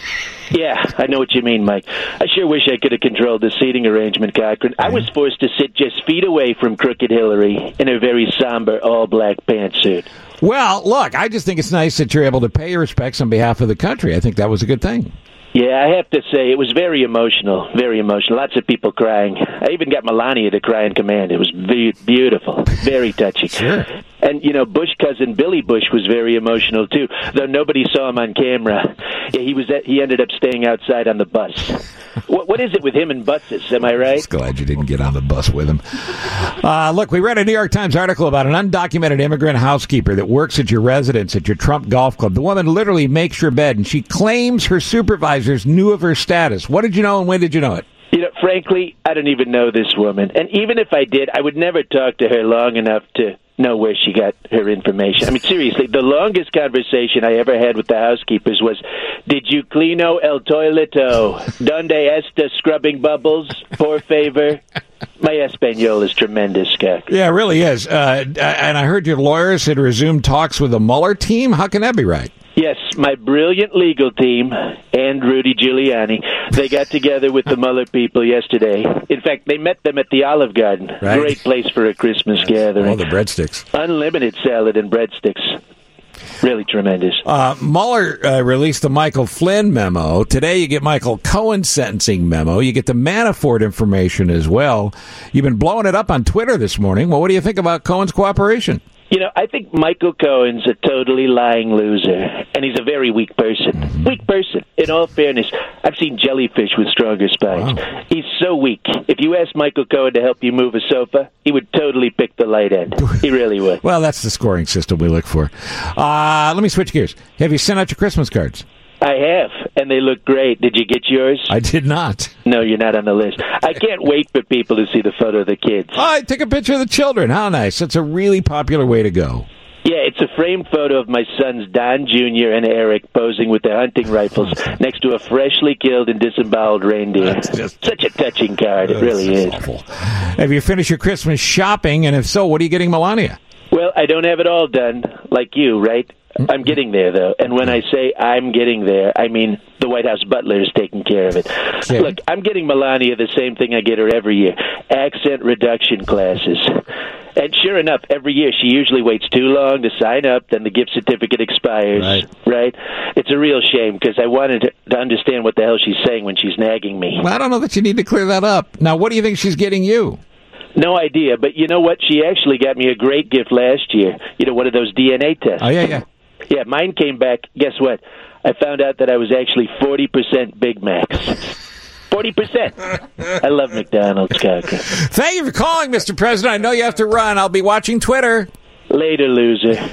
Yeah, I know what you mean, Mike. I sure wish I could have controlled the seating arrangement, Cochran. I was forced to sit just feet away from Crooked Hillary in a very somber all-black pantsuit. Well, look, I just think it's nice that you're able to pay your respects on behalf of the country. I think that was a good thing. Yeah, I have to say, it was very emotional, very emotional. Lots of people crying. I even got Melania to cry in command. It was be- beautiful, very touching. Sure. And, you know, Bush cousin Billy Bush was very emotional, too, though nobody saw him on camera. Yeah, he was. At, he ended up staying outside on the bus. What, what is it with him and buses, am I right? Just glad you didn't get on the bus with him. Uh, look, we read a New York Times article about an undocumented immigrant housekeeper that works at your residence at your Trump golf club. The woman literally makes your bed, and she claims her supervisors knew of her status. What did you know, and when did you know it? You know, frankly, I don't even know this woman. And even if I did, I would never talk to her long enough to know where she got her information. I mean, seriously, the longest conversation I ever had with the housekeepers was, did you cleano el toileto? Donde esta scrubbing bubbles? Por favor? My Espanol is tremendous, Scott. Yeah, it really is. Uh, and I heard your lawyers had resumed talks with the Mueller team. How can that be right? Yes, my brilliant legal team and Rudy Giuliani, they got together with the Mueller people yesterday. In fact, they met them at the Olive Garden. Right. Great place for a Christmas gathering. Oh, the breadsticks. Unlimited salad and breadsticks. Really tremendous. Uh, Mueller uh, released the Michael Flynn memo. Today you get Michael Cohen's sentencing memo. You get the Manafort information as well. You've been blowing it up on Twitter this morning. Well, what do you think about Cohen's cooperation? You know, I think Michael Cohen's a totally lying loser, and he's a very weak person. Mm-hmm. Weak person. In all fairness, I've seen jellyfish with stronger spines. Wow. He's so weak. If you asked Michael Cohen to help you move a sofa, he would totally pick the light end. He really would. Well, that's the scoring system we look for. Uh, let me switch gears. Have you sent out your Christmas cards? I have, and they look great. Did you get yours? I did not. No, you're not on the list. I can't wait for people to see the photo of the kids. Oh, I take a picture of the children. How nice. That's a really popular way to go. Yeah, it's a framed photo of my sons Don Junior and Eric posing with their hunting rifles next to a freshly killed and disemboweled reindeer. That's just such a touching card. It really is. Awful. Have you finished your Christmas shopping? And if so, what are you getting Melania? Well, I don't have it all done, like you, right? I'm getting there, though. And when I say I'm getting there, I mean the White House butler is taking care of it. Okay. Look, I'm getting Melania the same thing I get her every year, accent reduction classes. And sure enough, every year she usually waits too long to sign up, then the gift certificate expires, right? right? It's a real shame because I wanted to understand what the hell she's saying when she's nagging me. Well, I don't know that you need to clear that up. Now, what do you think she's getting you? No idea, but you know what? She actually got me a great gift last year. You know, one of those D N A tests. Oh, yeah, yeah. Yeah, mine came back. Guess what? I found out that I was actually forty percent Big Macs. forty percent. I love McDonald's, Cochran. Thank you for calling, Mister President. I know you have to run. I'll be watching Twitter. Later, loser.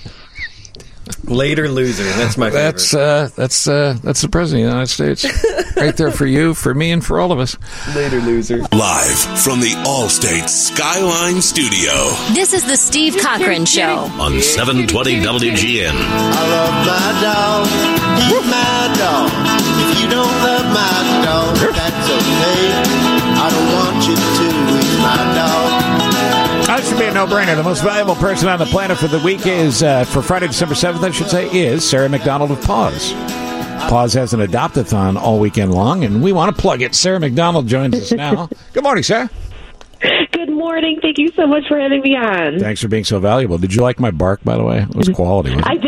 Later, loser. That's my favorite. That's uh, that's uh, that's the President of the United States. Right there for you, for me, and for all of us. Later, loser. Live from the Allstate Skyline Studio. This is the Steve Cochran Show. On seven twenty W G N. I love my dog. He's my dog. If you don't love my dog, that's okay. I don't want you to. He's my dog. That should be a no-brainer. The most valuable person on the planet for the week is, uh, for Friday, December seventh, I should say, is Sarah McDonald of Paws. Paws has an adopt-a-thon all weekend long, and we want to plug it. Sarah McDonald joins us now. Good morning, Sarah. Good morning. Thank you so much for having me on. Thanks for being so valuable. Did you like my bark, by the way? It was quality, wasn't it? I did.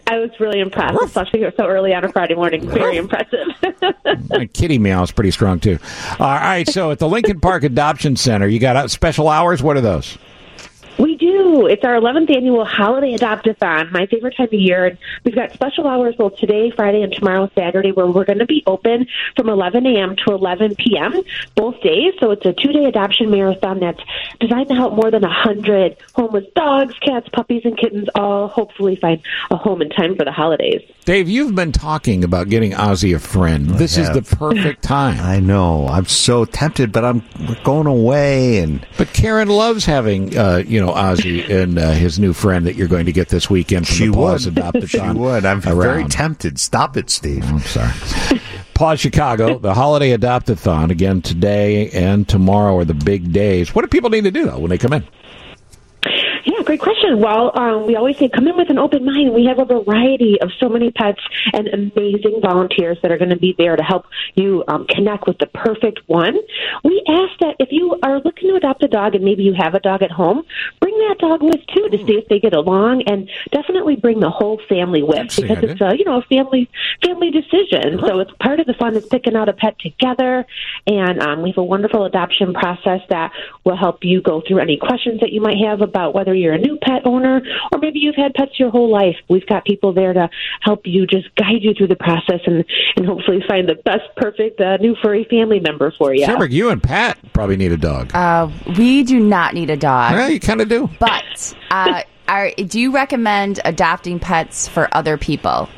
I was really impressed, especially so early on a Friday morning. Very impressive. My kitty meow is pretty strong, too. All right, so at the Lincoln Park Adoption Center, you got uh, special hours. What are those? We do. It's our eleventh annual Holiday Adopt-a-thon, my favorite time of year. And we've got special hours both today, Friday, and tomorrow, Saturday, where we're going to be open from eleven a.m. to eleven p.m. both days. So it's a two-day adoption marathon that's designed to help more than one hundred homeless dogs, cats, puppies, and kittens all hopefully find a home in time for the holidays. Dave, you've been talking about getting Ozzy a friend. I This have. is the perfect time. I know. I'm so tempted, but I'm we're going away. And But Karen loves having, uh, you know, Ozzy and uh, his new friend that you're going to get this weekend from she the Paws would. Adopt-a-thon. She would. I'm around. very tempted. Stop it, Steve. I'm sorry. Paws Chicago, the Holiday Adopt-a-thon, again today and tomorrow are the big days. What do people need to do, though, when they come in? Yeah, great question. Well, um, we always say come in with an open mind. We have a variety of so many pets and amazing volunteers that are going to be there to help you um, connect with the perfect one. We ask that if you are looking to adopt a dog and maybe you have a dog at home, bring that dog with too to see if they get along, and definitely bring the whole family with That's a because good it's a you know a family family decision. So it's part of the fun is picking out a pet together, and um, we have a wonderful adoption process that will help you go through any questions that you might have about whether you're a new pet owner or maybe you've had pets your whole life. We've got people there to help you, just guide you through the process and, and hopefully find the best, perfect uh, new furry family member for you. Sherbrick, you and Pat probably need a dog. Uh, we do not need a dog. Yeah, you kind of do. But uh, are, do you recommend adopting pets for other people?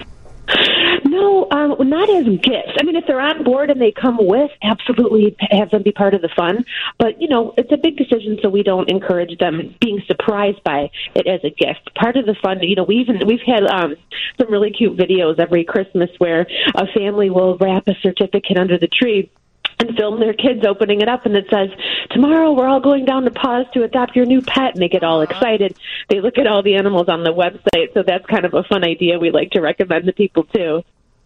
No, um, not as gifts. I mean, if they're on board and they come with, absolutely have them be part of the fun. But, you know, it's a big decision, so we don't encourage them being surprised by it as a gift. Part of the fun, you know, we even, we've had um, some really cute videos every Christmas where a family will wrap a certificate under the tree and film their kids opening it up, and it says, tomorrow we're all going down to Paws to adopt your new pet, and they get all excited. They look at all the animals on the website, so that's kind of a fun idea we like to recommend to people, too.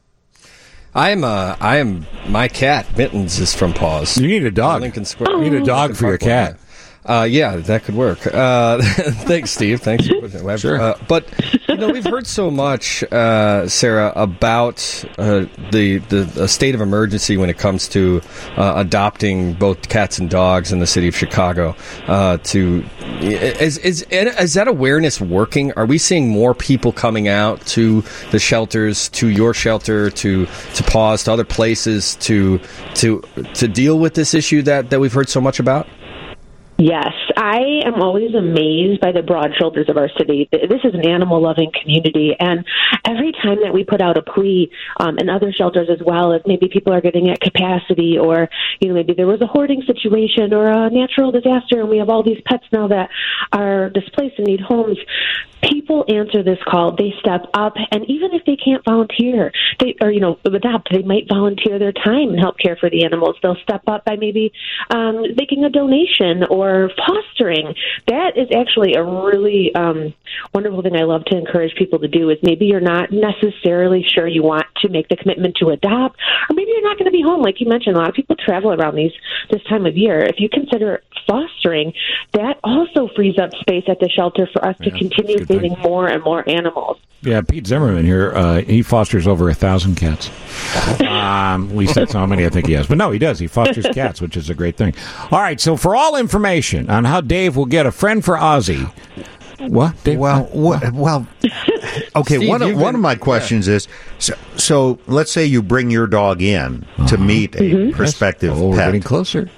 I'm uh, I am my cat Mittens is from Paws. You need a dog. Lincoln Square. You need a dog for your cat. Uh, yeah, that could work. Uh, thanks, Steve. Thanks for putting it web. Sure. Uh, but you know, we've heard so much, uh, Sarah, about uh, the, the the state of emergency when it comes to uh, adopting both cats and dogs in the city of Chicago. Uh, to is is is that awareness working? Are we seeing more people coming out to the shelters, to your shelter, to to Paws, to other places to to to deal with this issue that, that we've heard so much about? Yes, I am always amazed by the broad shoulders of our city. This is an animal-loving community, and every time that we put out a plea, um, and other shelters as well, if maybe people are getting at capacity, or you know maybe there was a hoarding situation or a natural disaster, and we have all these pets now that are displaced and need homes, people answer this call. They step up, and even if they can't volunteer, they or you know adopt, they might volunteer their time and help care for the animals. They'll step up by maybe um, making a donation or fostering. That is actually a really um, wonderful thing I love to encourage people to do. Is maybe you're not necessarily sure you want to make the commitment to adopt, or maybe you're not going to be home, like you mentioned. A lot of people travel around these this time of year. If you consider fostering, that also frees up space at the shelter for us to continue saving more and more animals. Yeah, Pete Zimmerman here, uh, he fosters over a thousand cats. Um, at least that's how many I think he has. But no, he does. He fosters cats, which is a great thing. All right, so for all information on how Dave will get a friend for Ozzy, what? Dave? Well, what, well, okay. Steve, one of, you've one been- of my questions is, so, so let's say you bring your dog in to meet a Mhm. prospective Oh, we're pet. getting closer.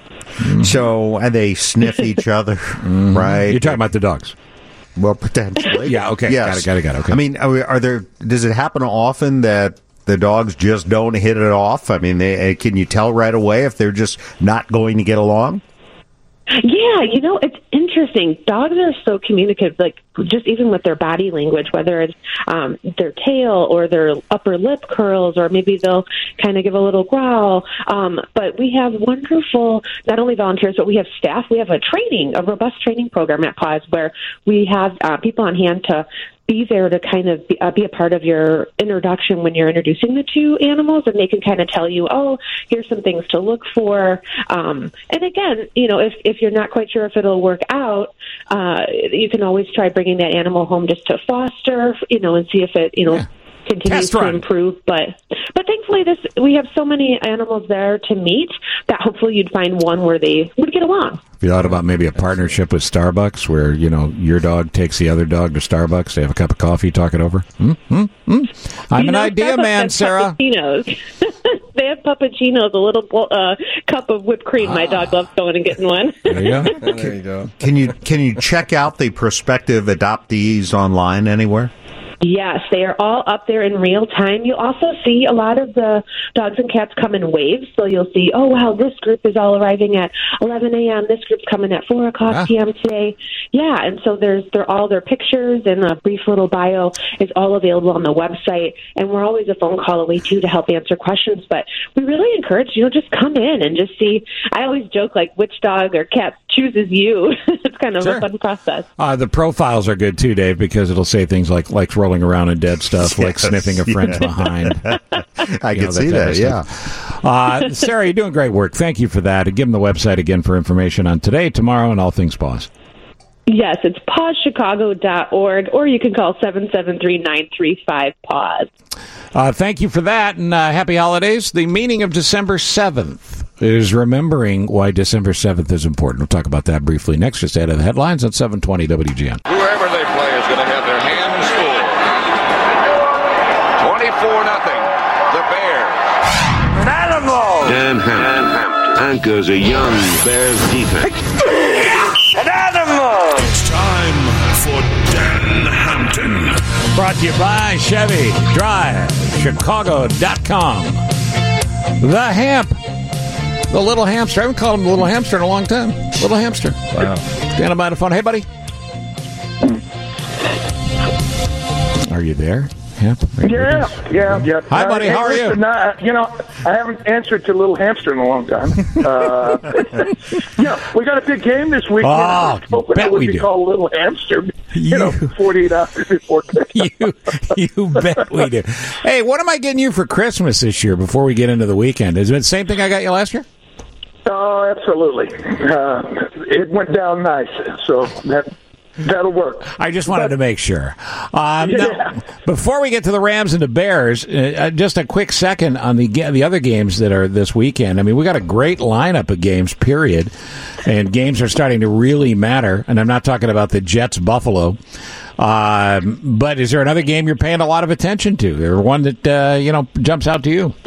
So and they sniff each other, right? You're talking about the dogs. Well, potentially. Yeah, okay. Yes. Got it, got it, got it. Okay. I mean, are, we- are there? Does it happen often that the dogs just don't hit it off? I mean, they, can you tell right away if they're just not going to get along? Yeah, you know, it's interesting. Dogs are so communicative, like just even with their body language, whether it's um, their tail or their upper lip curls, or maybe they'll kind of give a little growl. Um, but we have wonderful, not only volunteers, but we have staff. We have a training, a robust training program at Paws where we have uh, people on hand to be there to kind of be, uh, be a part of your introduction when you're introducing the two animals, and they can kind of tell you, oh, here's some things to look for. Um, and again, you know, if, if you're not quite sure if it'll work out, uh, you can always try bringing that animal home just to foster, you know, and see if it, you know, yeah. continues to improve. But but thankfully, this we have so many animals there to meet that hopefully you'd find one where they would get along. Have you thought about maybe a partnership with Starbucks where, you know, your dog takes the other dog to Starbucks, they have a cup of coffee, talk it over? Mm, mm, mm. I'm you an know, idea Starbucks man, has Sarah. Puppuccinos. They have puppuccinos, a little uh, cup of whipped cream. Ah. My dog loves going and getting one. There you go. There you go. Can you can you check out the prospective adoptees online anywhere? Yes, they are all up there in real time. You also see a lot of the dogs and cats come in waves. So you'll see, oh, wow, this group is all arriving at eleven a.m. This group's coming at four o'clock ah. p.m. today. Yeah, and so there's they're all their pictures and a brief little bio is all available on the website. And we're always a phone call away, too, to help answer questions. But we really encourage, you know, just come in and just see. I always joke, like, which dog or cat chooses you. It's kind of sure. a fun process. Uh, the profiles are good, too, Dave, because it'll say things like, like rolling around in dead stuff, like yes, sniffing a friend's yeah. behind. I can know, see that, that yeah. Uh, Sarah, you're doing great work. Thank you for that. And give them the website again for information on today, tomorrow, and all things Paws. Yes, it's paws chicago dot org, or you can call seven seven three, nine three five, P A W S. Uh, thank you for that, and uh, happy holidays. The meaning of December seventh is remembering why December seventh is important. We'll talk about that briefly next, just ahead of the headlines on seven twenty W G N. Whoever they play is going to have their hands full. twenty-four nothing. The Bears. An animal! Dan Hampton anchors a young Bears defense. An animal! It's time for Dan Hampton. Brought to you by Chevy Drive Chicago dot com. The Hamp. The little hamster. I haven't called him the little hamster in a long time. Little hamster. Wow. Stand by the phone. Hey, buddy. Are you there? Hamp? Are you yeah, there? yeah, yeah. Hi, buddy. Uh, How are you? listen, uh, you know, I haven't answered to Little Hamster in a long time. Uh, yeah, we got a big game this weekend. Oh, hoping bet it would we be do. called Little Hamster. You, You- know, forty-eight hours before Christmas. you, you bet we do. Hey, what am I getting you for Christmas this year before we get into the weekend? Is it the same thing I got you last year? Oh, absolutely. Uh, it went down nice, so that that'll work. I just wanted to make sure. Um, Yeah. now, before we get to the Rams and the Bears, uh, just a quick second on the ga- the other games that are this weekend. I mean, we got a great lineup of games, period, and games are starting to really matter. And I'm not talking about the Jets Buffalo. Um, but is there another game you're paying a lot of attention to, or one that uh, you know jumps out to you?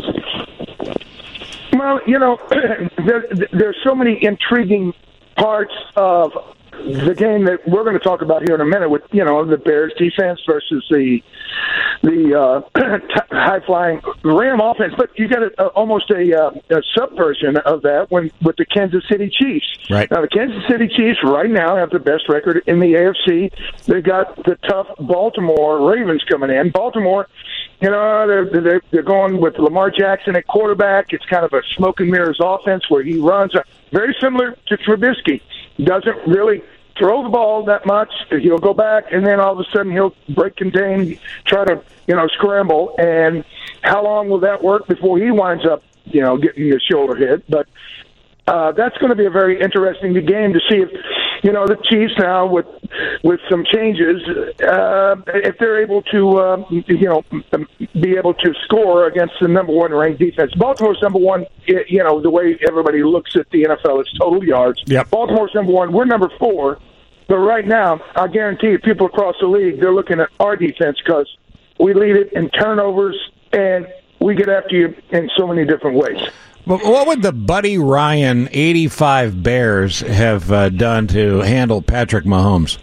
Well, you know, there, there's so many intriguing parts of the game that we're going to talk about here in a minute with, you know, the Bears defense versus the the uh, high-flying Ram offense. But you got a, a, almost a, uh, a subversion of that when with the Kansas City Chiefs. Right. Now, the Kansas City Chiefs right now have the best record in the A F C. They've got the tough Baltimore Ravens coming in. Baltimore, you know, they're, they're, they're going with Lamar Jackson at quarterback. It's kind of a smoke and mirrors offense where he runs, uh, very similar to Trubisky. Doesn't really throw the ball that much. He'll go back, and then all of a sudden he'll break contain, try to, you know, scramble. And how long will that work before he winds up, you know, getting his shoulder hit? But uh, that's going to be a very interesting game to see if, you know, the Chiefs now with with some changes, uh, if they're able to, uh, you know, be able to score against the number one ranked defense. Baltimore's number one. You know, the way everybody looks at the N F L, it's total yards. Yep. Baltimore's number one. We're number four. But right now, I guarantee you, people across the league, they're looking at our defense because we lead it in turnovers and we get after you in so many different ways. But what would the Buddy Ryan eighty-five Bears have uh, done to handle Patrick Mahomes?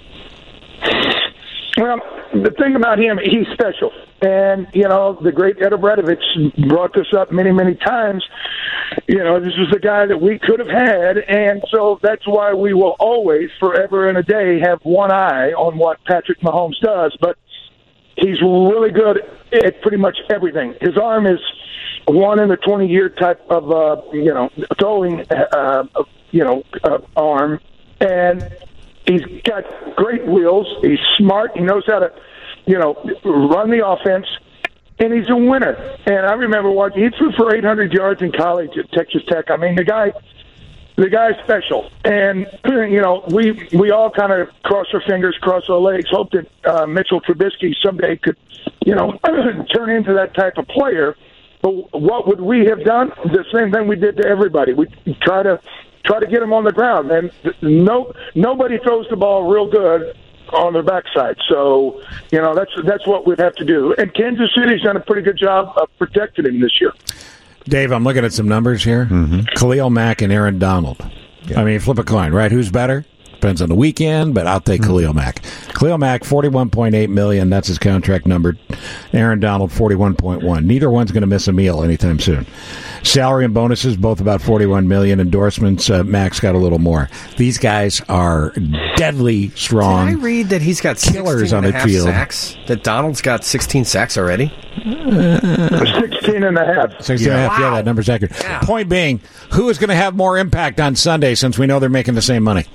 Well, the thing about him, he's special. And, you know, the great Ed Obradovich brought this up many, many times. You know, this was the guy that we could have had. And so that's why we will always, forever and a day, have one eye on what Patrick Mahomes does. But he's really good at pretty much everything. His arm is one in a twenty-year type of, uh, you know, throwing, uh, you know, uh, arm. And he's got great wheels. He's smart. He knows how to, you know, run the offense, and he's a winner. And I remember watching, he threw for eight hundred yards in college at Texas Tech. I mean, the guy, the guy's special. And, you know, we we all kind of cross our fingers, cross our legs, hope that uh, Mitchell Trubisky someday could, you know, turn into that type of player. But what would we have done? The same thing we did to everybody. We try to try to get him on the ground. And no nobody throws the ball real good on their backside. So, you know, that's that's what we'd have to do. And Kansas City's done a pretty good job of protecting him this year. Dave, I'm looking at some numbers here. Mm-hmm. Khalil Mack and Aaron Donald. Yeah. I mean, flip a coin, right? Who's better? Depends on the weekend, but I'll take mm-hmm. Khalil Mack. Khalil Mack, forty-one point eight million dollars. That's his contract number. Aaron Donald, forty-one point one. Neither one's going to miss a meal anytime soon. Salary and bonuses, both about forty-one million dollars. Endorsements, uh, Mack's got a little more. These guys are deadly strong. Did I read that he's got killers on the field? Sacks? That Donald's got sixteen sacks already? Uh, sixteen and a half. sixteen yeah. and a half, wow. Yeah, that number's accurate. Yeah. Point being, who is going to have more impact on Sunday since we know they're making the same money?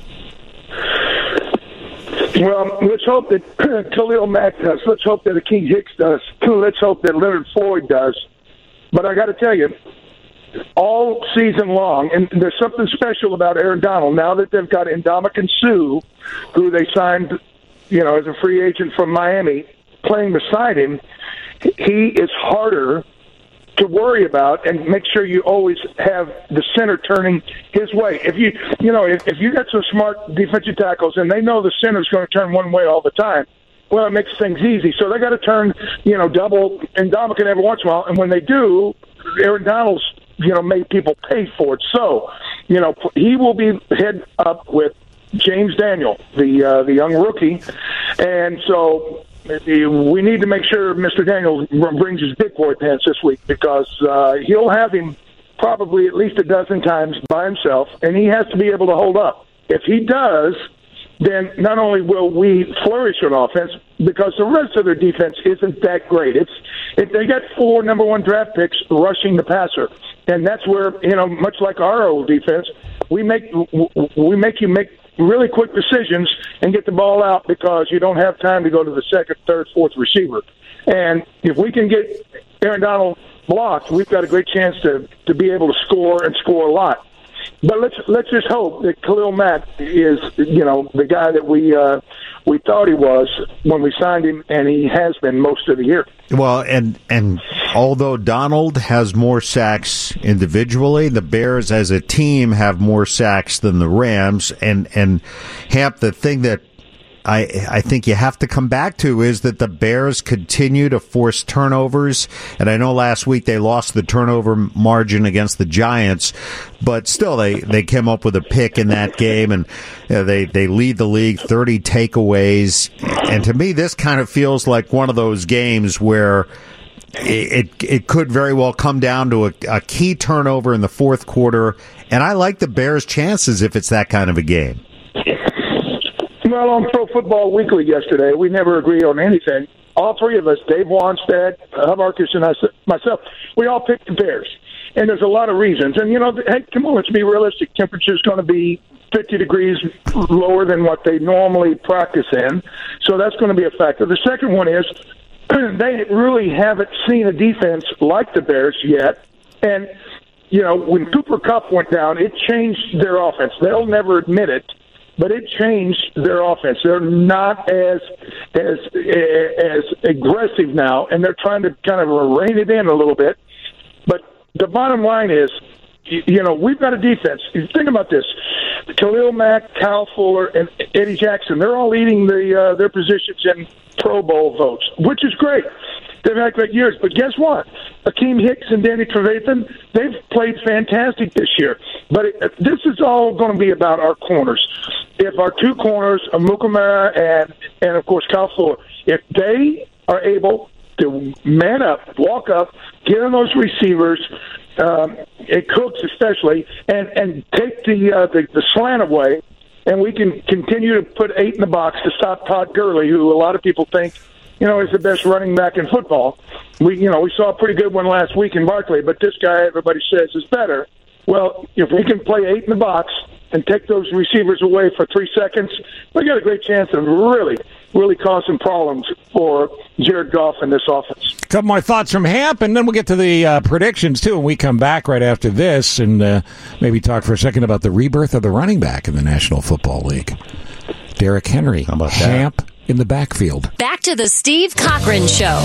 Well, let's hope that Khalil Mack does. Let's hope that Akeem Hicks does. Let's hope that Leonard Floyd does. But I got to tell you, all season long, and there's something special about Aaron Donald now that they've got Ndamukong Suh, who they signed, you know, as a free agent from Miami, playing beside him. He is harder to worry about, and make sure you always have the center turning his way. If you, you know, if, if you got some smart defensive tackles and they know the center's going to turn one way all the time, well, it makes things easy. So they got to turn, you know, double and Ndamukong every once in a while. And when they do, Aaron Donald's, you know, made people pay for it. So, you know, he will be head up with James Daniel, the uh, the young rookie, and so we need to make sure Mister Daniel brings his big boy pants this week, because uh, he'll have him probably at least a dozen times by himself, and he has to be able to hold up. If he does, then not only will we flourish on offense, because the rest of their defense isn't that great. It's it, they got four number one draft picks rushing the passer, and that's where, you know, much like our old defense, we make we make you make really quick decisions and get the ball out because you don't have time to go to the second, third, fourth receiver. And if we can get Aaron Donald blocked, we've got a great chance to, to be able to score and score a lot. But let's let's just hope that Khalil Mack is, you know, the guy that we uh, we thought he was when we signed him, and he has been most of the year. Well, and and although Donald has more sacks individually, the Bears as a team have more sacks than the Rams. And and Hamp, the thing that I I think you have to come back to is that the Bears continue to force turnovers. And I know last week they lost the turnover margin against the Giants, but still they, they came up with a pick in that game, and you know, they, they lead the league thirty takeaways. And to me, this kind of feels like one of those games where it it, it could very well come down to a, a key turnover in the fourth quarter. And I like the Bears' chances if it's that kind of a game. Well, on Pro Football Weekly yesterday, we never agreed on anything. All three of us, Dave Wanstead, Hub Marcus, and I, myself, we all picked the Bears. And there's a lot of reasons. And, you know, hey, come on, let's be realistic. Temperature's going to be fifty degrees lower than what they normally practice in. So that's going to be a factor. The second one is they really haven't seen a defense like the Bears yet. And, you know, when Cooper Kupp went down, it changed their offense. They'll never admit it, but it changed their offense. They're not as as as aggressive now, and they're trying to kind of rein it in a little bit. But the bottom line is, you know, we've got a defense. Think about this. Khalil Mack, Kyle Fuller, and Eddie Jackson, they're all leading the uh, their positions in Pro Bowl votes, which is great. They've had great years. But guess what? Akeem Hicks and Danny Trevathan, they've played fantastic this year. But it, this is all going to be about our corners. If our two corners, Amukamara and, and, of course, Kyle Fuller, if they are able to man up, walk up, get on those receivers, um, and Cooks especially, and, and take the, uh, the the slant away, and we can continue to put eight in the box to stop Todd Gurley, who a lot of people think, you know, is the best running back in football. We, you know, we saw a pretty good one last week in Barkley, but this guy, everybody says, is better. Well, if we can play eight in the box and take those receivers away for three seconds, we got a great chance of really, really cause some problems for Jared Goff and this offense. A couple more thoughts from Hamp, and then we'll get to the uh, predictions, too, when we come back right after this, and uh, maybe talk for a second about the rebirth of the running back in the National Football League. Derrick Henry, How about Hamp that? In the backfield. Back to the Steve Cochran Show.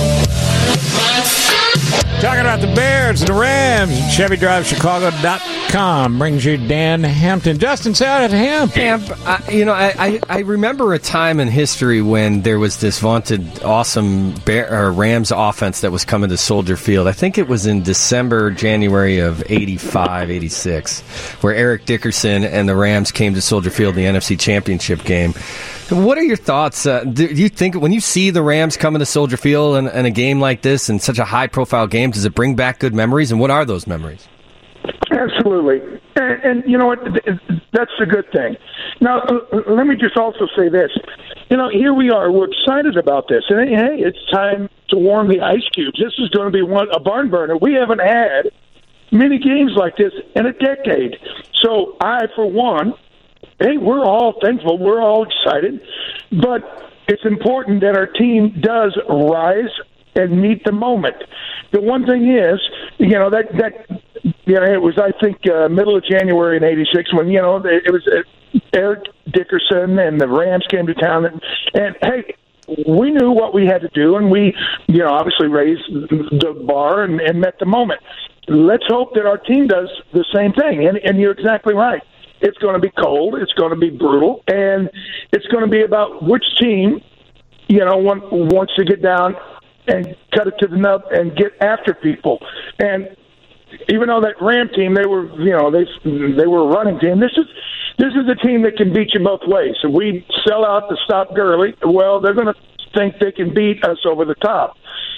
Talking about the Bears and the Rams. Chevy Drive Chicago dot com brings you Dan Hampton. Justin, say out at Hamp. Hamp, I, you know, I, I, I remember a time in history when there was this vaunted, awesome Bear, or Rams offense that was coming to Soldier Field. I think it was in December, January of eighty-five, eighty-six, where Eric Dickerson and the Rams came to Soldier Field in the N F C Championship game. What are your thoughts? Uh, do you think when you see the Rams coming to Soldier Field in, in a game like this, in such a high-profile game, does it bring back good memories? And what are those memories? Absolutely. And, and you know what? That's a good thing. Now, let me just also say this. You know, here we are. We're excited about this. And, hey, it's time to warm the ice cubes. This is going to be one a barn burner. We haven't had many games like this in a decade. So I, for one, hey, we're all thankful. We're all excited. But it's important that our team does rise and meet the moment. The one thing is, you know, that, that you know, it was, I think, uh, middle of January in eighty-six when, you know, it was uh, Eric Dickerson and the Rams came to town. And, and, hey, we knew what we had to do, and we, you know, obviously raised the bar and, and met the moment. Let's hope that our team does the same thing. And, and you're exactly right. It's going to be cold. It's going to be brutal. And it's going to be about which team, you know, want, wants to get down and cut it to the nub and get after people. And even though that Ram team, they were, you know, they they were a running team. This is this is a team that can beat you both ways. If we sell out to stop Gurley, well, they're going to think they can beat us over the top.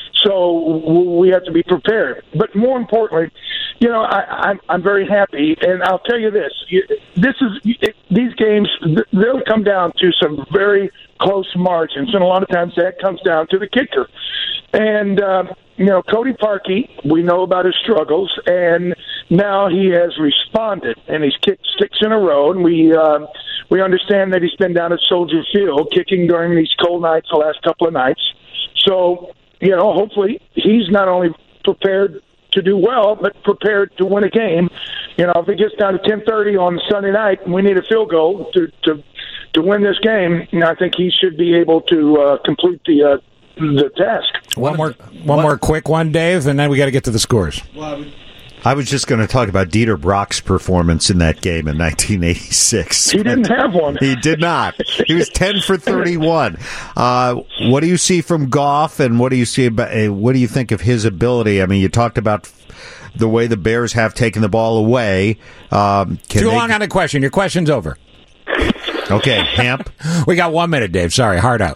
So we have to be prepared. But more importantly, you know, I, I'm I'm very happy, and I'll tell you this: this is these games. They'll come down to some very close margins, and a lot of times that comes down to the kicker. And uh, you know, Cody Parkey, we know about his struggles, and now he has responded, and he's kicked six in a row, and we uh, we understand that he's been down at Soldier Field kicking during these cold nights, the last couple of nights. So, you know, hopefully he's not only prepared to do well, but prepared to win a game. You know, if it gets down to ten thirty on Sunday night and we need a field goal to to, to win this game, you know, I think he should be able to uh, complete the uh, the task. One more, one more quick one, Dave, and then we got to get to the scores. I was just going to talk about Dieter Brock's performance in that game in nineteen eighty-six. He didn't have one. He did not. He was ten for thirty-one. Uh, what do you see from Goff, and what do you see about? Uh, what do you think of his ability? I mean, you talked about the way the Bears have taken the ball away. Um, Too they... long on the question. Your question's over. Okay, Hamp. We got one minute, Dave. Sorry, hard out.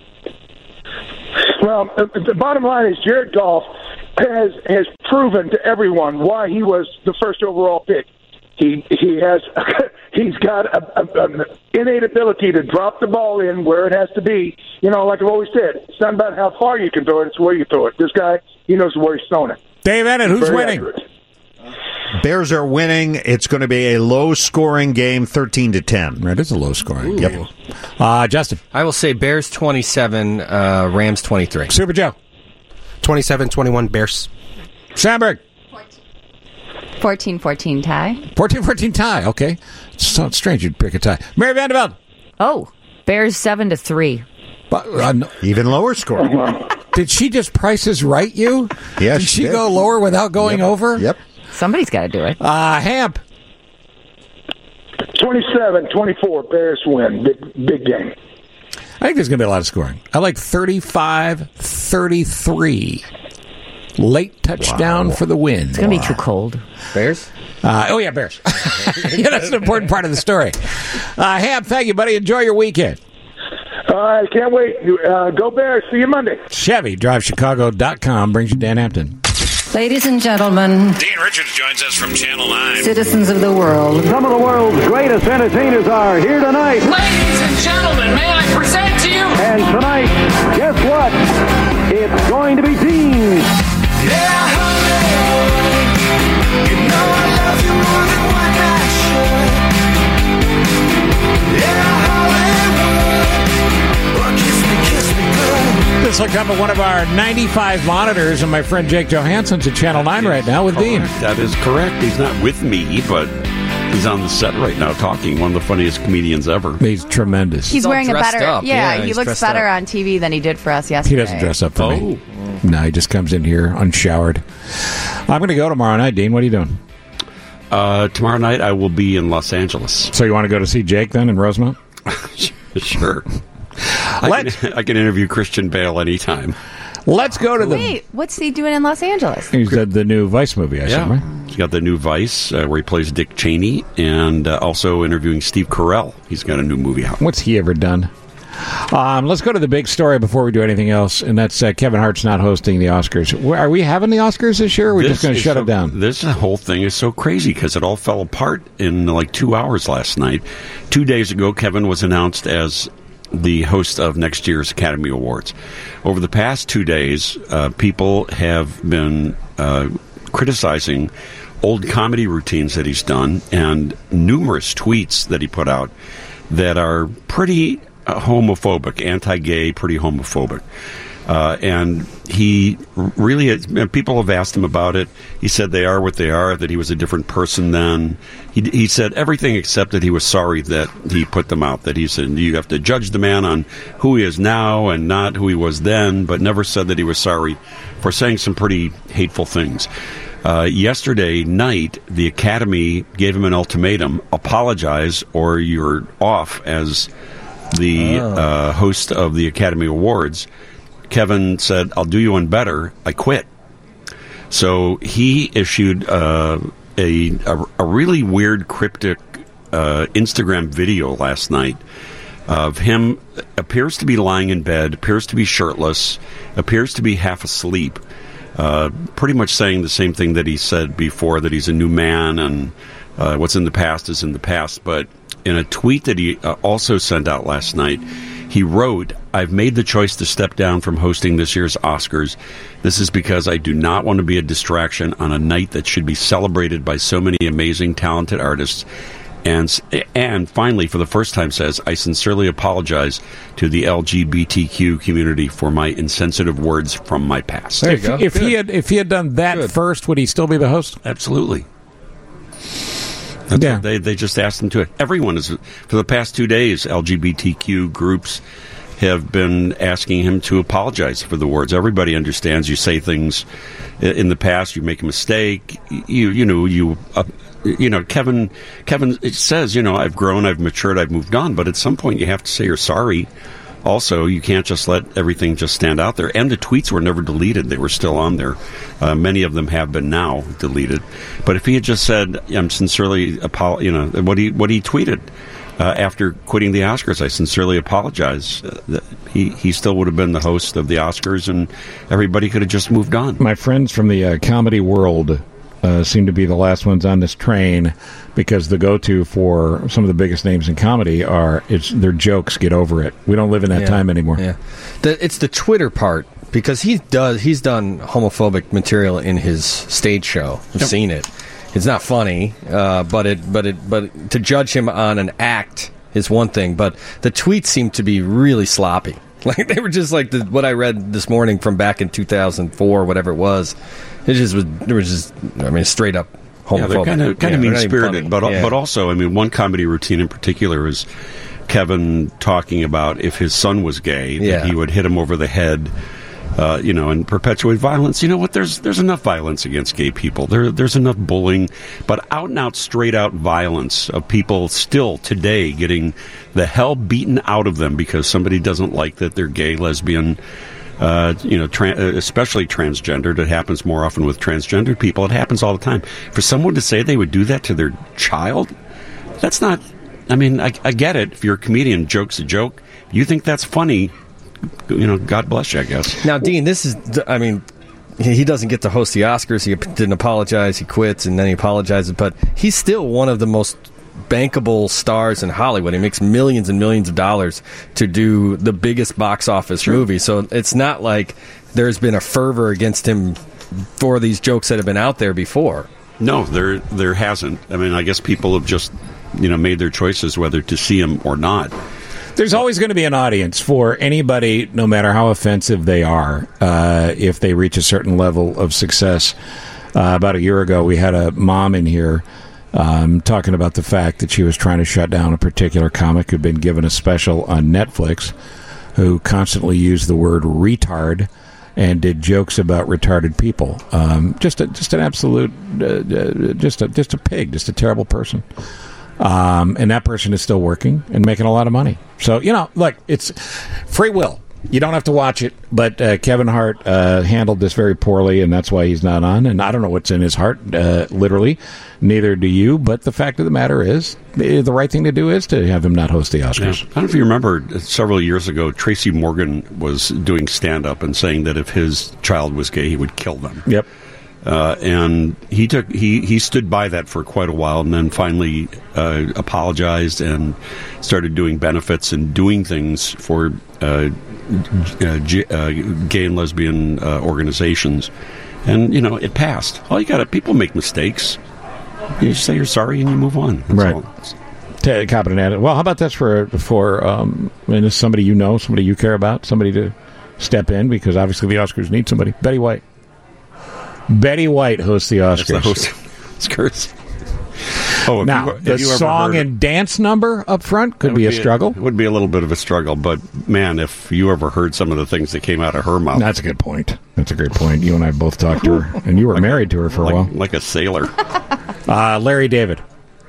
Well, the bottom line is Jared Goff has has proven to everyone why he was the first overall pick. He he has he's got a, a, an innate ability to drop the ball in where it has to be. You know, like I've always said, it's not about how far you can throw it; it's where you throw it. This guy, he knows where he's throwing it. Dave Ennett, who's Very winning? accurate. Bears are winning. It's going to be a low-scoring game, thirteen to ten. That is a low-scoring. Yep. Uh, Justin, I will say Bears twenty-seven, uh, Rams twenty-three. Super Joe, twenty-seven twenty-one Bears. Sandberg, fourteen fourteen tie. fourteen fourteen tie. Okay, sounds strange you'd pick a tie. Mary Vanderbilt. Oh, Bears seven to three. But, uh, no. Even lower scoring. Did she just Prices Right you? Yeah, did she she did. go lower without going Yep. over? Yep. Somebody's got to do it. Uh, Hamp. twenty-seven twenty-four Bears win. Big big game. I think there's going to be a lot of scoring. I like thirty-five thirty-three. Late touchdown Wow. for the win. It's going to be too cold. Bears? Uh, oh, yeah, Bears. Yeah, that's an important part of the story. Uh, Hamp, thank you, buddy. Enjoy your weekend. All right, can't wait. Uh, go Bears. See you Monday. Chevy Drive Chicago dot com brings you Dan Hampton. Ladies and gentlemen, Dean Richards joins us from Channel nine. citizens of the world, Some of the world's greatest entertainers are here tonight. Ladies and gentlemen, may I present to you? And tonight, guess what? It's going to be Dean. Yeah, honey, you know I love you more than what I should. Let's look up at one of our ninety-five monitors, and my friend Jake Johansson's at Channel nine right now with Dean. That is correct. He's not with me, but he's on the set right now talking. One of the funniest comedians ever. He's tremendous. He's wearing a better. up. Yeah, Yeah, he he's looks dressed better up. on T V than he did for us yesterday. He doesn't dress up for Oh. me. No, he just comes in here unshowered. I'm going to go tomorrow night, Dean. What are you doing? Uh, tomorrow night I will be in Los Angeles. So you want to go to see Jake then in Rosemont? Sure. I can, I can interview Christian Bale anytime. Let's go to the... Wait, what's he doing in Los Angeles? He's the, the new Vice movie, I Yeah. assume, right? He's got the new Vice uh, where he plays Dick Cheney, and uh, also interviewing Steve Carell. He's got a new movie out. What's he ever done? Um, let's go to the big story before we do anything else, and that's uh, Kevin Hart's not hosting the Oscars. Where- Are we having the Oscars this year, or are we This just going to is shut so- it down? This whole thing is so crazy because it all fell apart in like two hours last night. Two days ago, Kevin was announced as the host of next year's Academy Awards. Over the past two days, uh, people have been uh, criticizing old comedy routines that he's done and numerous tweets that he put out that are pretty uh, homophobic, anti-gay, pretty homophobic. Uh, and he really, has, people have asked him about it. He said they are what they are, that he was a different person then. He, he said everything except that he was sorry that he put them out, that he said you have to judge the man on who he is now and not who he was then, but never said that he was sorry for saying some pretty hateful things. Uh, yesterday night, the Academy gave him an ultimatum: apologize or you're off as the Oh. uh, host of the Academy Awards. Kevin said, I'll do you one better. I quit. So he issued uh, a, a a really weird, cryptic uh, Instagram video last night of him. Appears to be lying in bed, appears to be shirtless, appears to be half asleep. Uh, pretty much saying the same thing that he said before, that he's a new man and uh, what's in the past is in the past. But in a tweet that he uh, also sent out last night, he wrote, I've made the choice to step down from hosting this year's Oscars. This is because I do not want to be a distraction on a night that should be celebrated by so many amazing, talented artists. And and finally, for the first time, says, I sincerely apologize to the L G B T Q community for my insensitive words from my past. If, if he had if he had done that first, would he still be the host? Absolutely. That's Yeah. what they they just asked him to. Everyone is, for the past two days, L G B T Q groups have been asking him to apologize for the words. Everybody understands you say things i- in the past, you make a mistake, you you know you uh, you know Kevin Kevin it says, you know, I've grown, I've matured, I've moved on, but at some point you have to say you're sorry. Also, you can't just let everything just stand out there. And the tweets were never deleted; they were still on there. Uh, many of them have been now deleted. But if he had just said, "I'm sincerely apol," you know, what he what he tweeted uh, after quitting the Oscars, I sincerely apologize. Uh, that he he still would have been the host of the Oscars, and everybody could have just moved on. My friends from the uh, comedy world uh, seem to be the last ones on this train, because the go-to for some of the biggest names in comedy are it's their jokes. Get over it. We don't live in that Yeah. time anymore. Yeah, the, it's the Twitter part, because he does he's done homophobic material in his stage show. I've Yep. seen it. It's not funny, uh, but it but it but to judge him on an act is one thing. But the tweets seem to be really sloppy. Like they were just like the, what I read this morning from back in two thousand four, whatever it was. It just was. There was just. I mean, straight up homophobic. Yeah, they're kind of kind Yeah, of they're mean not even funny. spirited, but Yeah. but also, I mean, one comedy routine in particular is Kevin talking about if his son was gay, Yeah. that he would hit him over the head, uh, you know, and perpetuate violence. You know what? There's there's enough violence against gay people. There there's enough bullying, but out and out, straight out violence of people still today getting the hell beaten out of them because somebody doesn't like that they're gay, lesbian. Uh, you know, tra- especially transgendered. It happens more often with transgendered people. It happens all the time. For someone to say they would do that to their child, that's not. I mean, I, I get it. If you're a comedian, joke's a joke. You think that's funny, you know, God bless you, I guess. Now, Dean, this is, I mean, he he doesn't get to host the Oscars. He didn't apologize. He quits, and then he apologizes. But he's still one of the most bankable stars in Hollywood. He makes millions and millions of dollars to do the biggest box office movie. So it's not like there's been a fervor against him for these jokes that have been out there before. No, there there hasn't. I mean, I guess people have just, you know, made their choices whether to see him or not. There's always going to be an audience for anybody, no matter how offensive they are, uh, if they reach a certain level of success. Uh, about a year ago, we had a mom in here um, talking about the fact that she was trying to shut down a particular comic who'd been given a special on Netflix, who constantly used the word retard and did jokes about retarded people. Um, just, a, just an absolute, uh, just a, just a pig, just a terrible person. Um, and that person is still working and making a lot of money. So, you know, look, it's free will. You don't have to watch it, but uh, Kevin Hart uh, handled this very poorly, and that's why he's not on. And I don't know what's in his heart, uh, literally. Neither do you. But the fact of the matter is, the right thing to do is to have him not host the Oscars. Yeah. I don't know if you remember, several years ago, Tracy Morgan was doing stand-up and saying that if his child was gay, he would kill them. Yep. Uh, and he took he, he stood by that for quite a while, and then finally uh, apologized and started doing benefits and doing things for uh, uh, G, uh, gay and lesbian uh, organizations. And you know, it passed. All you got to people make mistakes. You just say you're sorry and you move on. That's right. all. T- competent at it. Well, how about this for for um, I mean, somebody you know, somebody you care about, somebody to step in, because obviously the Oscars need somebody. Betty White. Betty White hosts the Oscars. That's the host Oscars. Oh, now, you, the you song heard, and dance number up front could be a be struggle. A, it would be a little bit of a struggle, but man, if you ever heard some of the things that came out of her mouth. That's a good point. That's a great point. You and I both talked to her, and you were like, married to her for like, a while. Like a sailor. Uh, Larry David.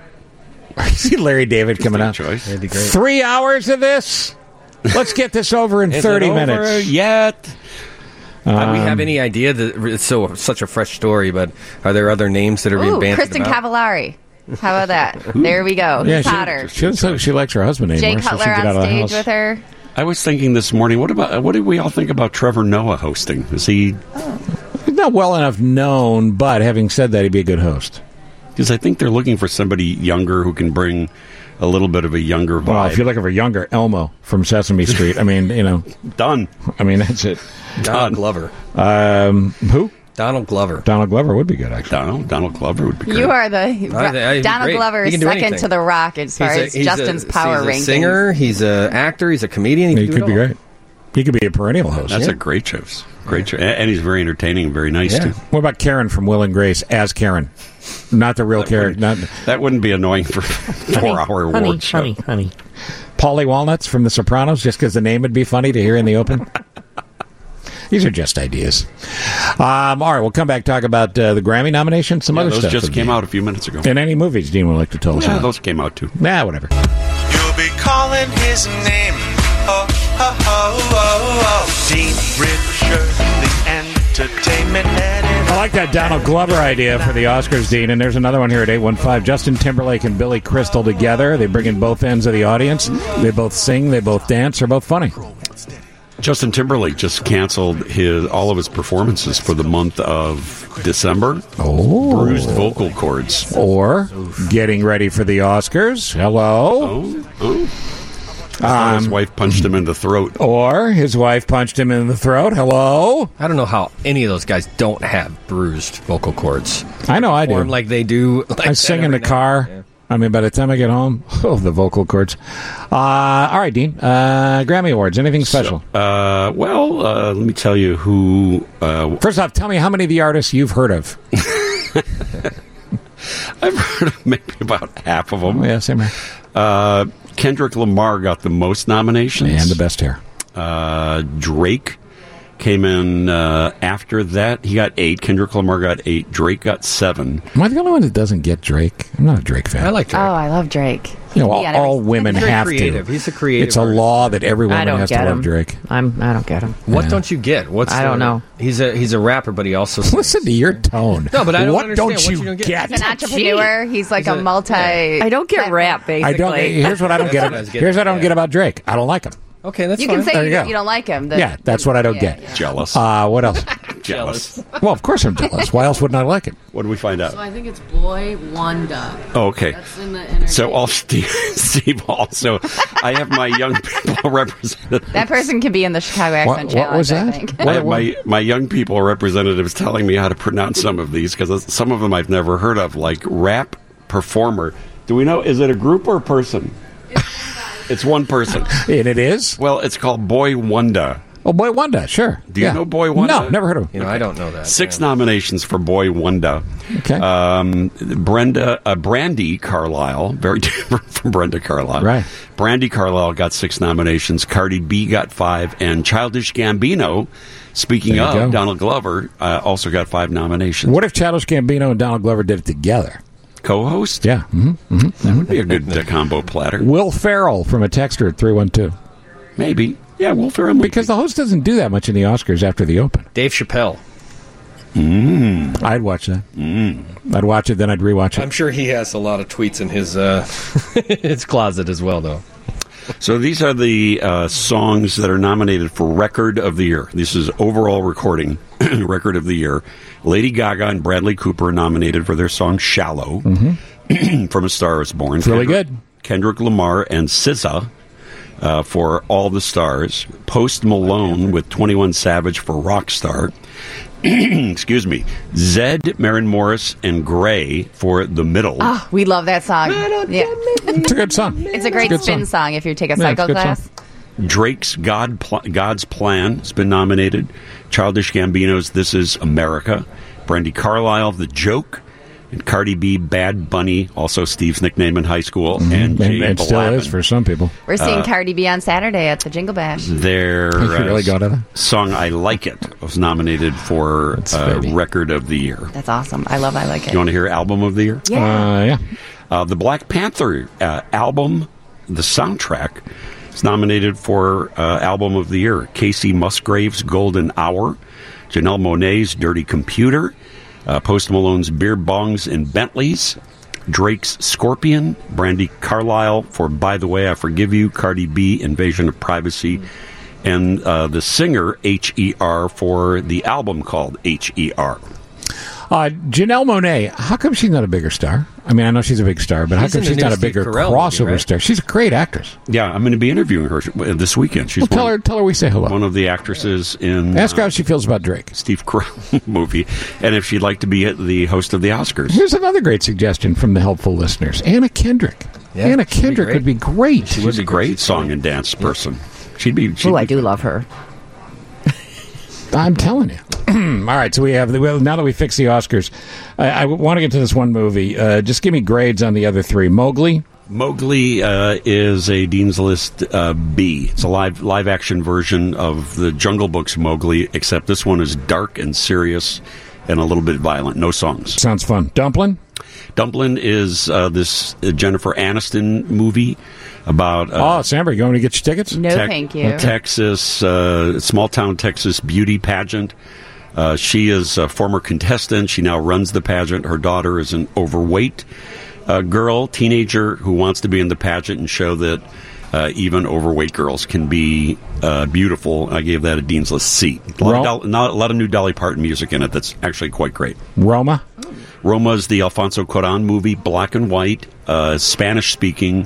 I see Larry David coming out. Choice. That'd be great. Three hours of this? Let's get this over in Is thirty it over minutes. Yet? Um, Do we have any idea that it's so such a fresh story? But are there other names that are being Ooh, bandied Kristen about? Cavallari. How about that? There we go. Yeah, Potter. she, she looks like she likes her husband Jay anymore. so Cutler she can get out on of the stage house. with her. I was thinking this morning, what about what do we all think about Trevor Noah hosting? Is he He's not well enough known, but having said that, he'd be a good host. Because I think they're looking for somebody younger who can bring a little bit of a younger vibe. Well, if you're looking for younger, Elmo from Sesame Street. I mean, you know, done. I mean, that's it. Donald Glover. Um, who? Donald Glover. Donald Glover would be good, actually. Donald Donald Glover would be good. You are the I- I- Donald great. Glover He is can do second anything. to the Rock as far He's a- as he's Justin's a, power he's a ranking. singer. He's an actor. He's a comedian. He, He can could do be it all. great. He could be a perennial host. That's Yeah. a great show. Great show. And and he's very entertaining and very nice, Yeah. too. What about Karen from Will and Grace as Karen? Not the real Karen. Not That wouldn't be annoying for a four-hour award honey, show. honey, honey. Paulie Walnuts from The Sopranos, just because the name would be funny to hear in the open. These are just ideas. Um, all right, we'll come back talk about uh, the Grammy nomination, some Yeah, other those stuff. just came out a few minutes ago. And any movies Dean would like to tell us Yeah, about. those came out, too. Nah, whatever. You'll be calling his name. Oh, oh, oh, oh, oh. Dean Richard, the entertainment editor. I like that Donald Glover idea for the Oscars, Dean. And there's another one here at eight one five. Justin Timberlake and Billy Crystal together. They bring in both ends of the audience. They both sing. They both dance. They're both funny. Justin Timberlake just canceled his all of his performances for the month of December. Oh. Bruised vocal cords. Or getting ready for the Oscars. Hello. Oh, oh. I thought his Um, wife punched him in the throat. Or his wife punched him in the throat. Hello. I don't know how any of those guys don't have bruised vocal cords. I know I do. Perform like they do. Like I that sing in the every night. car. Yeah. I mean, by the time I get home, oh, the vocal cords. Uh, all right, Dean. Uh, Grammy Awards. Anything special? So, uh, well, uh, let me tell you who. Uh, First off, tell me how many of the artists you've heard of. I've heard of maybe about half of them. Oh, yeah, same here. Uh, Kendrick Lamar got the most nominations. And the best hair. Uh, Drake came in uh, after that. He got eight. Kendrick Lamar got eight. Drake got seven. Am I the only one that doesn't get Drake? I'm not a Drake fan. I like Drake. Oh, I love Drake. You know, He all, got every- all women He's very have creative. to. He's a creative It's a artist. law that every I woman don't has get to love him. Drake. I'm. I don't get him. What Yeah. don't you get? What's I the- don't know. He's a he's a rapper, but he also sings. Listen to your tone. No, but I don't what understand don't what you, you don't get. get? He's an entrepreneur. He's like He's a a- multi. I don't get rap. Basically, I don't. Here's what I don't That's get. what I was getting Here's what I don't at. get about Drake. I don't like him. Okay, that's You fine. can say There you, you go. you don't like him. The- Yeah, that's what I don't yeah, get. yeah. Jealous. Uh, what else? Jealous. Well, of course I'm jealous. Why else wouldn't I like it? What did we find out? So I think it's Boy Wonder. Oh, okay. That's in the entertainment. So, all Steve, Steve also, I have my young people representatives. That person can be in the Chicago Accent What- Challenge. what was I that? think. I have my, my young people representatives telling me how to pronounce some of these because some of them I've never heard of, like rap performer. Do we know, is it a group or a person? It's one person. And it is? Well, it's called Boy Wonder. Oh, Boy Wonder, sure. Do you Yeah. know Boy Wonder? No, never heard of him. You know, I don't know that. Six nominations for Boy Wonder. Okay. Um, Brenda, uh, Brandy Carlisle, very different from Brenda Carlisle. Right. Brandy Carlisle got six nominations. Cardi B got five, and Childish Gambino, speaking There you of go. Donald Glover, uh, also got five nominations. What if Childish Gambino and Donald Glover did it together? Co-host? Yeah. Mm-hmm. Mm-hmm. That would be a good uh, combo platter. Will Ferrell from a texter at three one two. Maybe. Yeah, Will Ferrell. Because the host doesn't do that much in the Oscars after the Open. Dave Chappelle. Mm. I'd watch that. Mm. I'd watch it, then I'd rewatch it. I'm sure he has a lot of tweets in his uh, his closet as well, though. So these are the uh, songs that are nominated for Record of the Year. This is overall recording Record of the Year. Lady Gaga and Bradley Cooper are nominated for their song "Shallow" Mm-hmm. from A Star Is Born. It's really Kendrick, good. Kendrick Lamar and S Z A uh, for All the Stars. Post Malone with twenty-one Savage for Rockstar. Excuse me. Zed, Maren Morris, and Gray for The Middle. Oh, we love that song. Yeah. It's a good song. It's a great It's a good spin song. song if you take a Yeah, it's a cycle good class. song. Drake's God Pl- God's Plan has been nominated. Childish Gambino's This Is America. Brandy Carlisle, The Joke. And Cardi B, Bad Bunny, also Steve's nickname in high school. Mhm. And And, Jay and still Balvin. is for some people. We're seeing Uh, Cardi B on Saturday at the Jingle Bash. Their You uh, really go to that? song "I Like It" was nominated for uh, Record of the Year. That's awesome. I love I Like It. You want to hear Album of the Year? Yeah. Uh, yeah. Uh, the Black Panther uh, album, the soundtrack, is nominated for uh, Album of the Year. Casey Musgrave's Golden Hour, Janelle Monáe's Dirty Computer, uh, Post Malone's Beer Bongs and Bentleys, Drake's Scorpion, Brandy Carlisle for By the Way I Forgive You, Cardi B, Invasion of Privacy, and uh, the singer H E R for the album called H E R. Uh, Janelle Monáe, how come she's not a bigger star? I mean, I know she's a big star, but She's how come in the she's new not a Steve bigger Carell crossover movie, right? star? She's a great actress. Yeah, I'm going to be interviewing her this weekend. She's Well, tell one, her, tell her we say hello. one of the actresses in Ask her uh, how she feels about Drake. Steve Carell movie, and if she'd like to be the host of the Oscars. Here's another great suggestion from the helpful listeners. Anna Kendrick. Yeah, Anna she'd be Kendrick great. would be great. She was a great song and dance person. She'd be. She'd Oh, I be- do love her. I'm telling you. All right, so we have the, well, now that we fixed the Oscars, I, I want to get to this one movie. Uh, just give me grades on the other three. Mowgli. Mowgli uh, is a Dean's List uh, B. It's a live live action version of the Jungle Book's Mowgli, except this one is dark and serious and a little bit violent. No songs. Sounds fun. Dumplin'. Dumplin' is uh, this uh, Jennifer Aniston movie about. Uh, oh, Samber, you want me to get you tickets? No, thank you. Texas, uh, small town Texas beauty pageant. Uh, she is a former contestant. She now runs the pageant. Her daughter is an overweight uh, girl, teenager, who wants to be in the pageant and show that uh, even overweight girls can be uh, beautiful. I gave that a Dean's List C. A lot, Ro- of Dol- not, a lot of new Dolly Parton music in it that's actually quite great. Roma. Roma is the Alfonso Cuarón movie, black and white, uh, Spanish-speaking.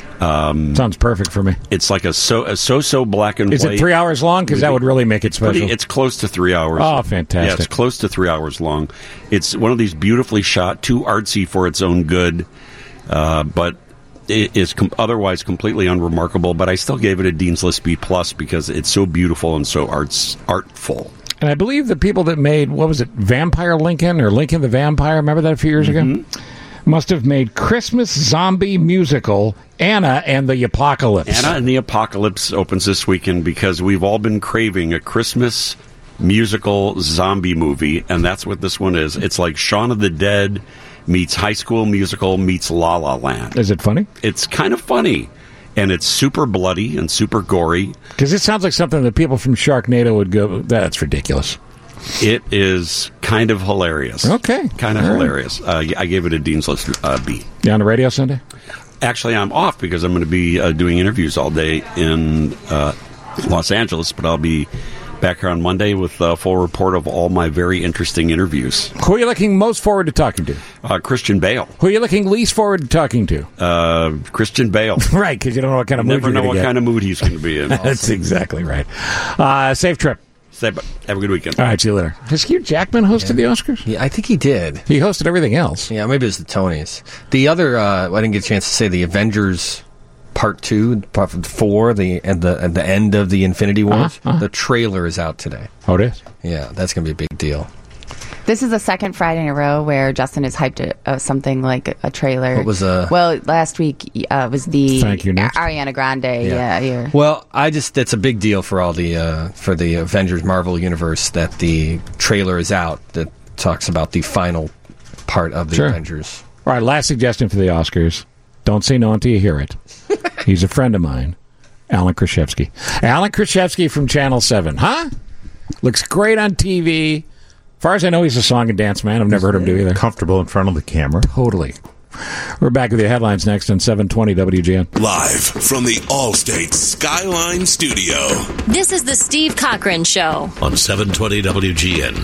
Um, Sounds perfect for me. It's like a so a so-so black and Is white. it three hours long? Because that would really make it special. Pretty- it's close to three hours. Oh, fantastic. Yeah, it's close to three hours long. It's one of these beautifully shot, too artsy for its own good, uh, but it is com- otherwise completely unremarkable. But I still gave it a Dean's List B plus because it's so beautiful and so arts artful. And I believe the people that made, what was it, Vampire Lincoln or Lincoln the Vampire, remember that a few years Mm-hmm. ago? Must have made Christmas zombie musical Anna and the Apocalypse. Anna and the Apocalypse opens this weekend because we've all been craving a Christmas musical zombie movie, and that's what this one is. It's like Shaun of the Dead meets High School Musical meets La La Land. Is it funny? It's kind of funny, and it's super bloody and super gory. Because it sounds like something that people from Sharknado would go, that's ridiculous. It is kind of hilarious. Okay. Kind of All right. hilarious. Uh, I gave it a Dean's List uh, B. You on the radio Sunday? Actually, I'm off because I'm going to be uh, doing interviews all day in uh, Los Angeles, but I'll be back here on Monday with a full report of all my very interesting interviews. Who are you looking most forward to talking to? Uh, Christian Bale. Who are you looking least forward to talking to? Uh, Christian Bale. Right, because you don't know what kind of You mood never you're know gonna what get. kind of mood he's going to be in. That's exactly right. Uh, safe trip. Say, have a good weekend. All right, see you later. Has Hugh Jackman hosted the Oscars? Yeah, I think he did. He hosted everything else. Yeah, maybe it was the Tonys. The other, uh, I didn't get a chance to say, the Avengers part two, part four, the and the at the end of the Infinity Wars. Uh-huh, uh-huh. The trailer is out today. Oh, it is? Yeah, that's going to be a big deal. This is the second Friday in a row where Justin has hyped a, uh, something like a, a trailer. What was uh Well, last week uh, was the Thank You Next. Ariana Grande. Yeah, yeah. Well, I just that's a big deal for all the uh, for the Avengers Marvel universe that the trailer is out that talks about the final part of the Sure. Avengers. All right, last suggestion for the Oscars. Don't say no until you hear it. He's a friend of mine, Alan Krashevsky. Alan Krashevsky from Channel seven. Huh? Looks great on T V. As far as I know, he's a song and dance man. I've never heard him do either. Comfortable in front of the camera. Totally. We're back with your headlines next on seven twenty W G N. Live from the Allstate Skyline Studio This is the Steve Cochran Show. on seven twenty W G N.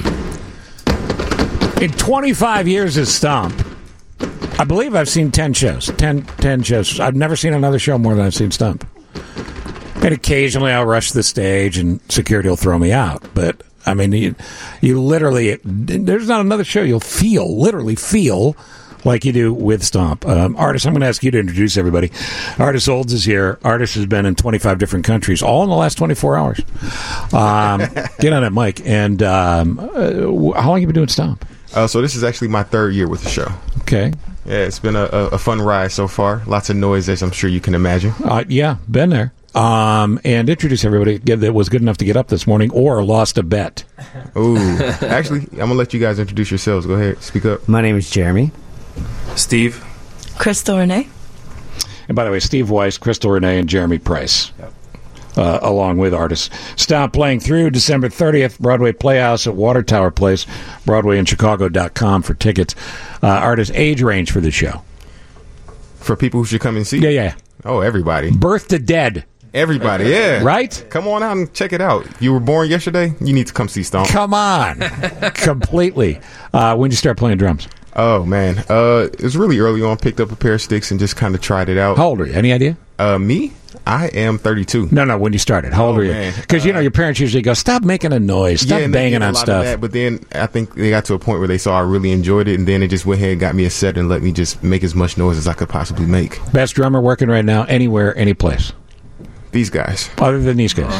In twenty-five years as Stomp, I believe I've seen ten shows. ten, ten shows. I've never seen another show more than I've seen Stomp. And occasionally I'll rush the stage and security will throw me out. But, I mean, you, you literally, there's not another show you'll feel, literally feel like you do with Stomp. Um, Artis, I'm going to ask you to introduce everybody. Artis Olds is here. Artis has been in twenty-five different countries, all in the last twenty-four hours. Um, get on that mic. And um, uh, how long have you been doing Stomp? Uh, so this is actually my third year with the show. Okay. Yeah, it's been a, a, a fun ride so far. Lots of noise, as I'm sure you can imagine. Uh, yeah, been there. Um, and introduce everybody that was good enough to get up this morning or lost a bet. Ooh. Actually, I'm going to let you guys introduce yourselves. Go ahead. Speak up. My name is Jeremy. Steve. Crystal Renee. And by the way, Steve Weiss, Crystal Renee, and Jeremy Price. Yep. Uh, along with artists. Stop playing through December thirtieth, Broadway Playhouse at Water Tower Place, broadway in chicago dot com for tickets. Uh, artist age range for the show. For people who should come and see? Yeah, yeah. Oh, everybody. Birth to dead. Everybody, yeah. Right? Come on out and check it out. You were born yesterday? You need to come see Stomp. Come on. Completely. Uh, when did you start playing drums? Oh, man. Uh, it was really early on. Picked up a pair of sticks and just kind of tried it out. How old are you? Any idea? Uh, me? I am thirty-two. No, no, when you started. How old Oh, were you? man. Because, you know, your parents usually go, stop making a noise. Stop and they banging did a on lot of stuff. that, but then I think they got to a point where they saw I really enjoyed it, and then it just went ahead and got me a set and let me just make as much noise as I could possibly make. Best drummer working right now, anywhere, any place. These guys. Other than these guys.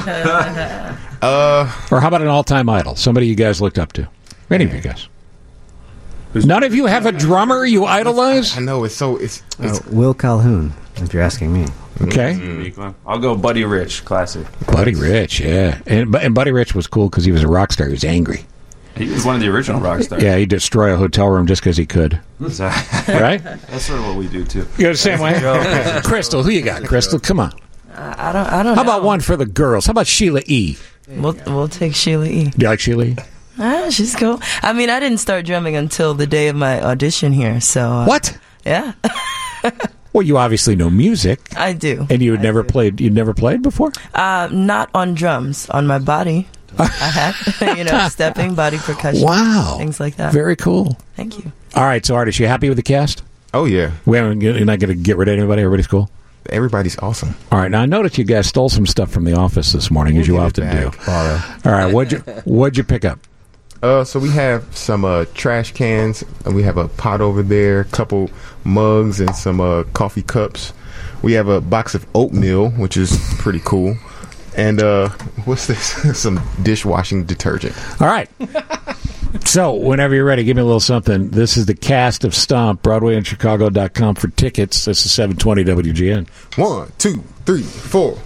uh, or how about an all-time idol? Somebody you guys looked up to? Any of you guys? None of you have a drummer you idolize? I know, it's so... it's, it's Uh, Will Calhoun, if you're asking me. Okay. I'll go Buddy Rich, classic. Buddy Rich, yeah. And, and Buddy Rich was cool because he was a rock star. He was angry. He was one of the original rock stars. Yeah, he'd destroy a hotel room just because he could. Right? That's sort of what we do, too. You're the same way? Crystal, who you got? Crystal, come on. Uh, I don't. I don't. How know. about one for the girls? How about Sheila E? We'll we'll take Sheila E. Do you like Sheila E? Ah, she's cool. I mean, I didn't start drumming until the day of my audition here. So uh, what? Yeah. Well, you obviously know music. I do. And you had never played. You'd never played before? Uh, not on drums. On my body, I had you know stepping, body percussion. Wow. Things like that. Very cool. Thank you. All right, so Artis, you happy with the cast? Oh yeah. We haven't, you're not going to get rid of anybody. Everybody's cool. Everybody's awesome. All right, now I noticed you guys stole some stuff from the office this morning, as you often do. Borrow. All right, what'd you what'd you pick up? Uh, so we have some uh, trash cans, and we have a pot over there, a couple mugs, and some uh, coffee cups. We have a box of oatmeal, which is pretty cool. And uh, what's this? Some dishwashing detergent. All right. So, whenever you're ready, give me a little something. This is the cast of Stomp, broadway in chicago dot com for tickets. This is seven twenty W G N. One, two, three, four.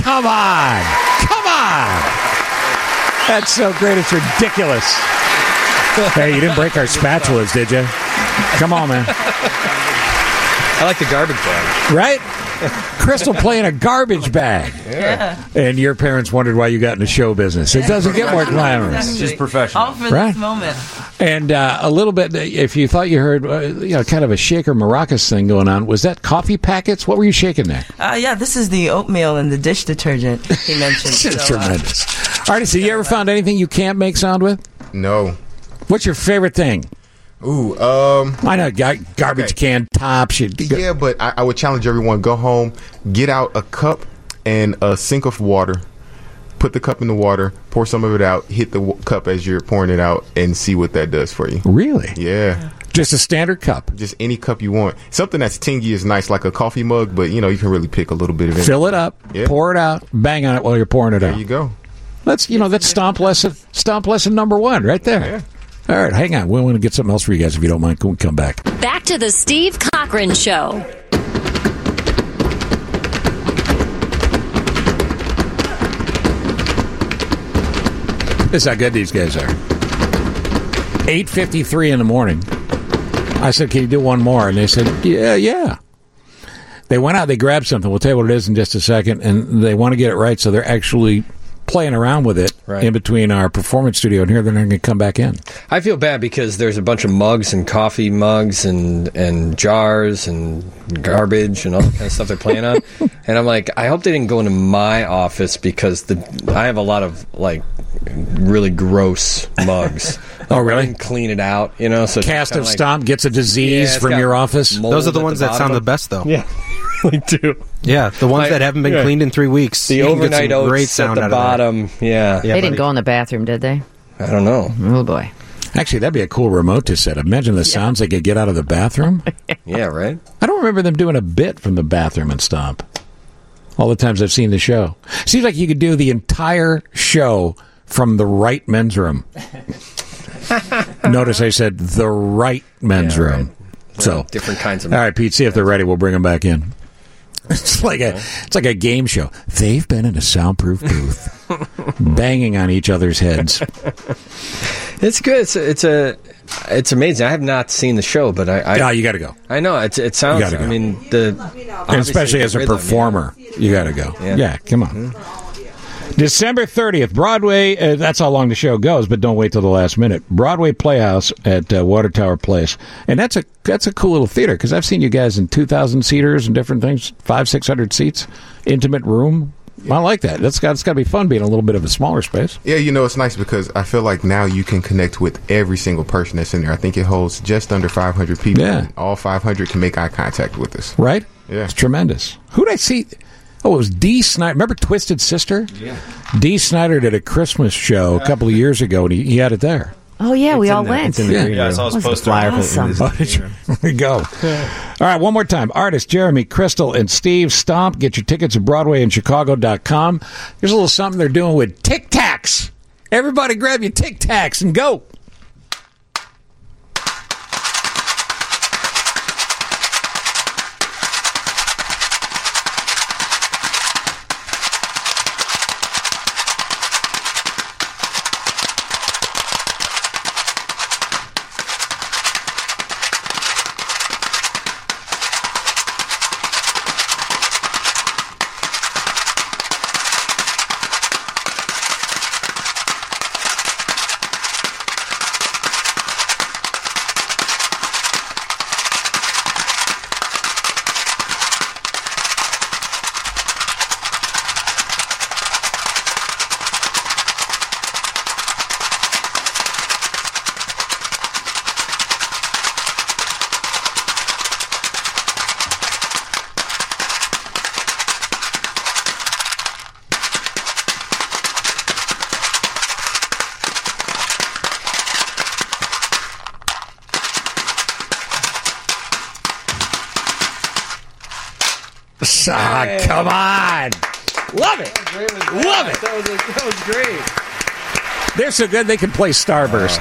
come on. Come on. That's so great. It's ridiculous. Hey, you didn't break our spatulas, did you? Come on, man. I like the garbage bag. Right? Crystal playing a garbage bag. Yeah. And your parents wondered why you got into show business. It doesn't get more glamorous. She's professional. All for Right. this moment. And uh, a little bit, if you thought you heard, uh, you know, kind of a shaker maracas thing going on, was that coffee packets? What were you shaking there? Uh, yeah, this is the oatmeal and the dish detergent he mentioned. This is So, uh, tremendous. Artist, have you ever found anything you can't make sound with? No. What's your favorite thing? Ooh, um, I know, gar- garbage okay. can tops. You, Yeah, but I, I would challenge everyone: go home, get out a cup and a sink of water, put the cup in the water, pour some of it out, hit the w- cup as you're pouring it out, and see what that does for you. Really? Yeah. Just a standard cup. Just any cup you want. Something that's tingy is nice, like a coffee mug, but you know you can really pick a little bit of it. Fill it up, Yeah. pour it out, bang on it while you're pouring it There out. you go. That's you know that's stomp lesson. Stomp lesson number one, right there. Yeah. All right, hang on. We want to get something else for you guys if you don't mind. Can we come back? Back to the Steve Cochran Show. This is how good these guys are. eight fifty-three in the morning. I said, can you do one more? And they said, yeah, yeah. They went out, they grabbed something. We'll tell you what it is in just a second. And they want to get it right, so they're actually playing around with it Right. in between our performance studio and here. They're not going to come back in. I feel bad because there's a bunch of mugs and coffee mugs and, and jars and garbage and all that kind of stuff they're playing on. And I'm like, I hope they didn't go into my office because the I have a lot of like really gross mugs. Oh, really? I didn't clean it out, you know. So it's Cast kinda of like- Stomp gets a disease Yeah, it's from got your office. mold Those are the at ones that bottom sound of- the best, though. Yeah, really do. Yeah, the ones Like- that haven't been yeah. cleaned in three weeks. The you can get some overnight oats great at sound the out of that. bottom. Yeah, Yeah, They buddy. didn't go in the bathroom, did they? I don't know. Oh, boy. Actually, that'd be a cool remote to set. Imagine the sounds they could get out of the bathroom. Yeah, right. I don't remember them doing a bit from the bathroom and Stomp. All the times I've seen the show. Seems like you could do the entire show from the right men's room. Notice I said the right men's Yeah, room. right. So different kinds of. all right, Pete. See if they're ready. We'll bring them back in. It's like a it's like a game show. They've been in a soundproof booth, banging on each other's heads. It's good. It's a, it's a it's amazing. I have not seen the show, but I. I Yeah, you got to go. I know it's it sounds. You gotta go. I mean the And obviously especially the as a rhythm, performer, you got to go. Yeah. Yeah, come on. December thirtieth, Broadway. Uh, that's how long the show goes, but don't wait till the last minute. Broadway Playhouse at uh, Water Tower Place, and that's a that's a cool little theater because I've seen you guys in two thousand seaters and different things, five six hundred seats, intimate room. I like that. That's got it's got to be fun being a little bit of a smaller space. Yeah, you know, it's nice because I feel like now you can connect with every single person that's in there. I think it holds just under five hundred people. Yeah. And all five hundred can make eye contact with us. Right? Yeah. It's tremendous. Who'd I see? Oh, it was Dee Snider. Remember Twisted Sister? Yeah. Dee Snider did a Christmas show a couple of years ago, and he, he had it there. Oh, yeah, we It's all in the- went. it's in the Yeah. green Yeah, I room. saw his Wasn't poster. flyer Awesome. for Oh, did you? There we go. All right, one more time. Artists Jeremy, Crystal, and Steve Stomp. Get your tickets at Broadway in Chicago dot com. Here's a little something they're doing with Tic Tacs. Everybody grab your Tic Tacs and go. Ah, come on. Love it. Love it. That was, that was great. They're so good they can play Starburst.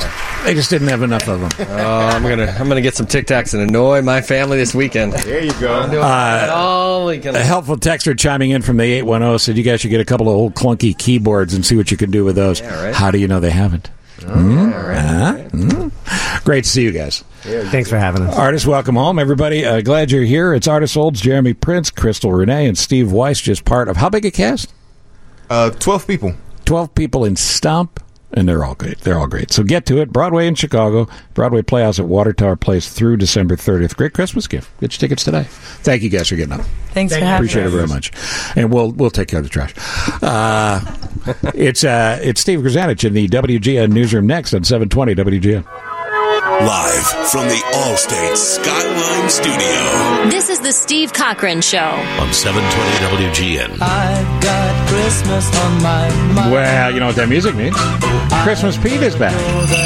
They just didn't have enough of them. Oh, I'm gonna I'm gonna get some Tic Tacs and annoy my family this weekend. There you go. I'm doing Uh, all weekend. A helpful texter chiming in from the eight one zero said you guys should get a couple of old clunky keyboards and see what you can do with those. Yeah, right. How do you know they haven't? Oh, Hmm? yeah, right, Huh? right. Hmm? Great to see you guys. Thanks for having us. Artists, welcome home, everybody. Uh, glad you're here. It's Artist Olds, Jeremy Prince, Crystal Renee, and Steve Weiss, just part of how big a cast? Uh, twelve people. Twelve people in Stomp, and they're all great. They're all great. So get to it. Broadway in Chicago, Broadway Playhouse at Water Tower Place through December thirtieth. Great Christmas gift. Get your tickets today. Thank you guys for getting up. Thanks for having Appreciate us. it very much. And we'll we'll take care of the trash. Uh, it's uh, it's Steve Grzanich in the W G N newsroom next on seven twenty W G N. Live from the Allstate Skyline Studio This is the Steve Cochran Show. on seven twenty W G N. I got Christmas on my mind. Well, you know what that music means. Christmas Pete is back.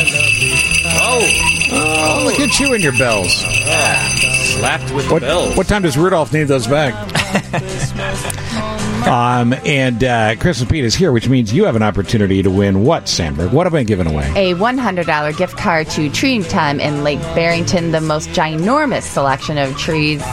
Oh, Oh, look at you and your bells. slapped with the What, bells. what time does Rudolph need those back? um, and uh, Christmas Pete is here, which means you have an opportunity to win what, Sandberg? What have I given away? A one hundred dollars gift card to Tree Time in Lake Barrington, the most ginormous selection of trees.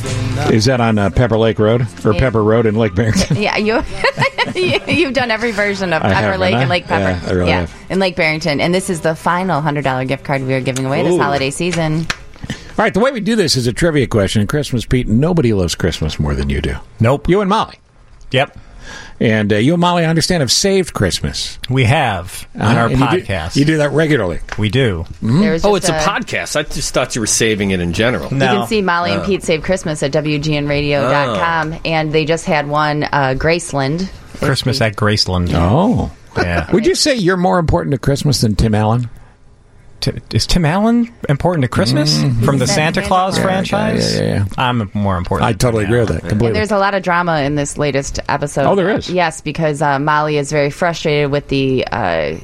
Is that on uh, Pepper Lake Road? Or Yeah. Pepper Road in Lake Barrington? Yeah, you, you you've done every version of I Pepper have, Lake haven't I? and Lake Pepper. Yeah, I really have. in Lake Barrington, and this is the final one hundred dollars gift card we are giving away this Ooh. holiday season. All right, the way we do this is a trivia question. Christmas Pete, nobody loves Christmas more than you do. Nope. You and Molly. Yep. And uh, you and Molly, I understand, have saved Christmas. We have on Uh-huh. our And you do- podcast. You do, that regularly. We do. There was Oh, just it's a podcast. I just thought you were saving it in general. You can see Molly and Oh. Pete Save Christmas at W G N radio dot com, and they just had one, uh, Graceland. Christmas at Graceland. Oh. Yeah. Would you say you're more important to Christmas than Tim Allen? T- is Tim Allen important to Christmas from the Santa Claus Yeah, franchise? yeah, yeah, yeah. I'm more important. I than totally Tim agree with Allen. that completely. And there's a lot of drama in this latest episode. Oh, there is? Yes, because uh, Molly is very frustrated with the uh,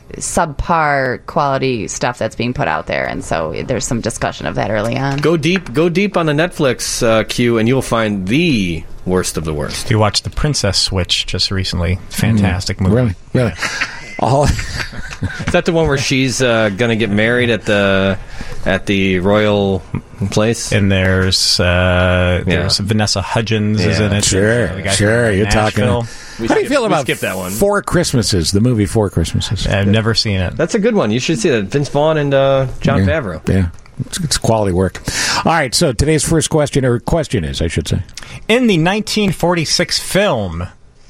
subpar quality stuff that's being put out there, and so there's some discussion of that early on. Go deep, go deep on the Netflix uh, queue, and you'll find the worst of the worst. You watched The Princess Switch just recently. Fantastic movie. Really? Really? All Is that the one where she's uh, going to get married at the at the royal place? And there's uh, there's Vanessa Hudgens is Yeah. in it. Sure, The guy sure. from You're talking. Nashville. We How do you skipped- feel we about skipped that one. Four Christmases, the movie Four Christmases? I've never seen it. That's a good one. You should see that. Vince Vaughn and uh, John yeah. Favreau. Yeah. It's, it's quality work. All right, so today's first question, or question is, I should say. In the nineteen forty-six film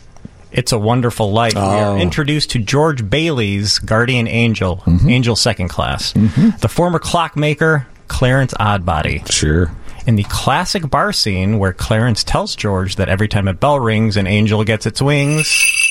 It's a Wonderful Life, we Oh. are introduced to George Bailey's guardian angel, Mm-hmm. Angel Second Class, the former clockmaker, Clarence Oddbody. Sure. In the classic bar scene where Clarence tells George that every time a bell rings, an angel gets its wings,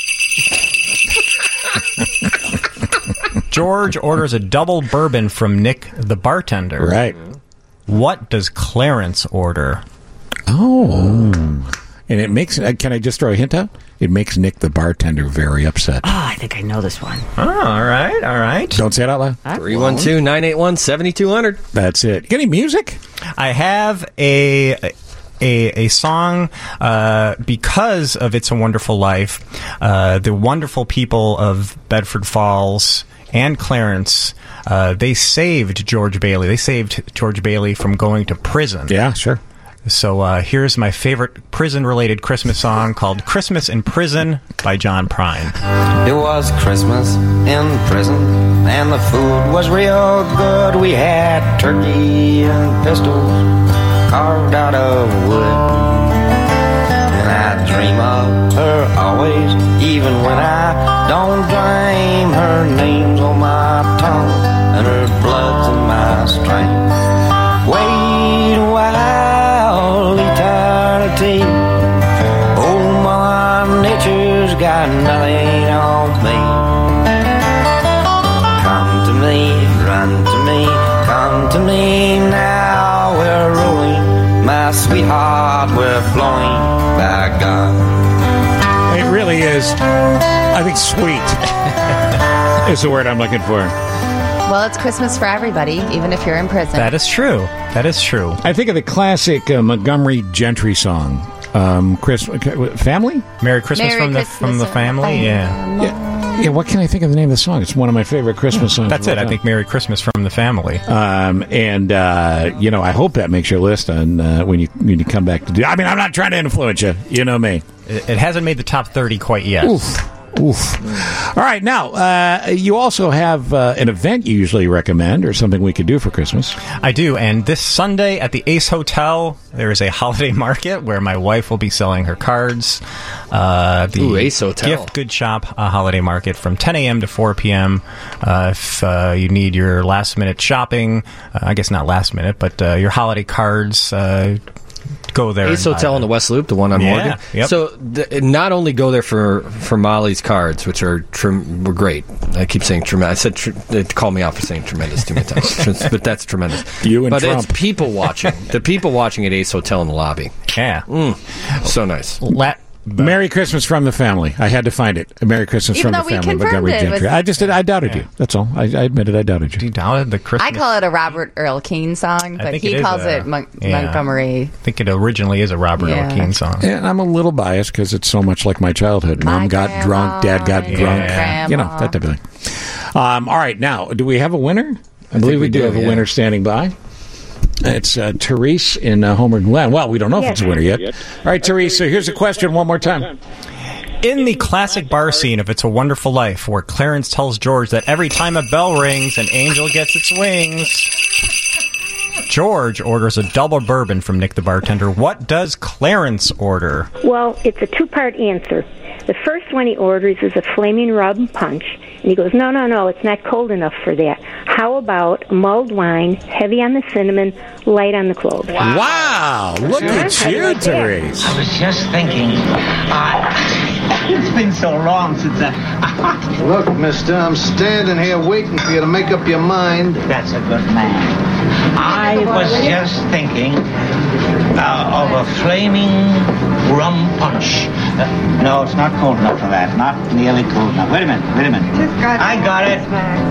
George orders a double bourbon from Nick the bartender. Right. What does Clarence order? Oh. And it makes, uh, can I just throw a hint out? It makes Nick the bartender very upset. Ah, I think I know this one. Oh, all right, all right. Don't say it out loud. three one two, nine eight one, seven two zero zero. That's it. You got any music? I have a a, a song uh, because of It's a Wonderful Life. Uh, the wonderful people of Bedford Falls and Clarence, uh, they saved George Bailey. They saved George Bailey from going to prison. Yeah, sure. So uh, here's my favorite prison-related Christmas song called Christmas in Prison by John Prine. It was Christmas in prison, and the food was real good. We had turkey and pistols carved out of wood. And I dream of her always, even when I don't dream. Her name's on my tongue, and her blood's in my strength. Wait a while, eternity. Oh, my nature's got nothing on me. Come to me, run to me, come to me now. We're rolling, my sweetheart, we're flowing by God. It really is, I think, sweet is the word I'm looking for. Well, it's Christmas for everybody, even if you're in prison. That is true. That is true. I think of the classic uh, Montgomery Gentry song, um, Chris, Family? Merry Christmas Merry from the Christmas from the from family. the Yeah. Yeah. Yeah, what can I think of the name of the song? It's one of my favorite Christmas songs. That's of it. all I time. think Merry Christmas from the Family. Um, and uh, you know, I hope that makes your list on uh, when you when you come back to do. I mean, I'm not trying to influence you. You know me. It, it hasn't made the top thirty quite yet. Oof. Oof. All right. Now, uh, you also have uh, an event you usually recommend or something we could do for Christmas. I do. And this Sunday at the Ace Hotel, there is a holiday market where my wife will be selling her cards. Uh, the Ooh, Ace Hotel. Gift Good Shop uh, holiday market from ten a.m. to four p.m. Uh, if uh, you need your last minute shopping, uh, I guess not last minute, but uh, your holiday cards, uh, go there. Ace and buy Hotel them. in the West Loop, the one on Yeah, Morgan. yep. So th- not only go there for, for Molly's cards, which are trem- were great. I keep saying tremendous. I said tr- they call me out for saying tremendous too many times, but that's tremendous. You and but Trump. it's people watching. The people watching at Ace Hotel in the lobby. Yeah, mm, so nice. La- Merry Christmas from the Family. I had to find it. A Merry Christmas Even from though the we Family. by confirmed Montgomery it Gentry. with- I just did. I doubted you. That's all. I, I admitted I doubted you. You doubted the Christmas. I call it a Robert Earl Keen song, I but think he it is calls a- it Mon- yeah. Montgomery. I think it originally is a Robert Yeah. Earl Keen song. And I'm a little biased because it's so much like my childhood. My Mom got grandma drunk, Dad got and drunk. grandma. You know, that type of thing. Um, all right, now, do we have a winner? I, believe we we do do, have a yeah. winner standing by. It's uh, Therese in uh, Homer Glen. Well, we don't know if it's a winner yet. All right, Therese, so here's the question one more time. In the classic bar scene of It's a Wonderful Life, where Clarence tells George that every time a bell rings, an angel gets its wings, George orders a double bourbon from Nick the bartender. What does Clarence order? Well, it's a two-part answer. The first one he orders is a flaming rum punch, and he goes, no, no, no, it's not cold enough for that. How about mulled wine, heavy on the cinnamon, light on the cloves? Wow, look at you, Therese. I was just thinking, uh, it's been so long since I... Look, mister, I'm standing here waiting for you to make up your mind. That's a good man. I was just thinking uh, of a flaming rum punch. Uh, no, it's not cold enough for that. Not nearly cold enough. Wait a minute, wait a minute. I got it.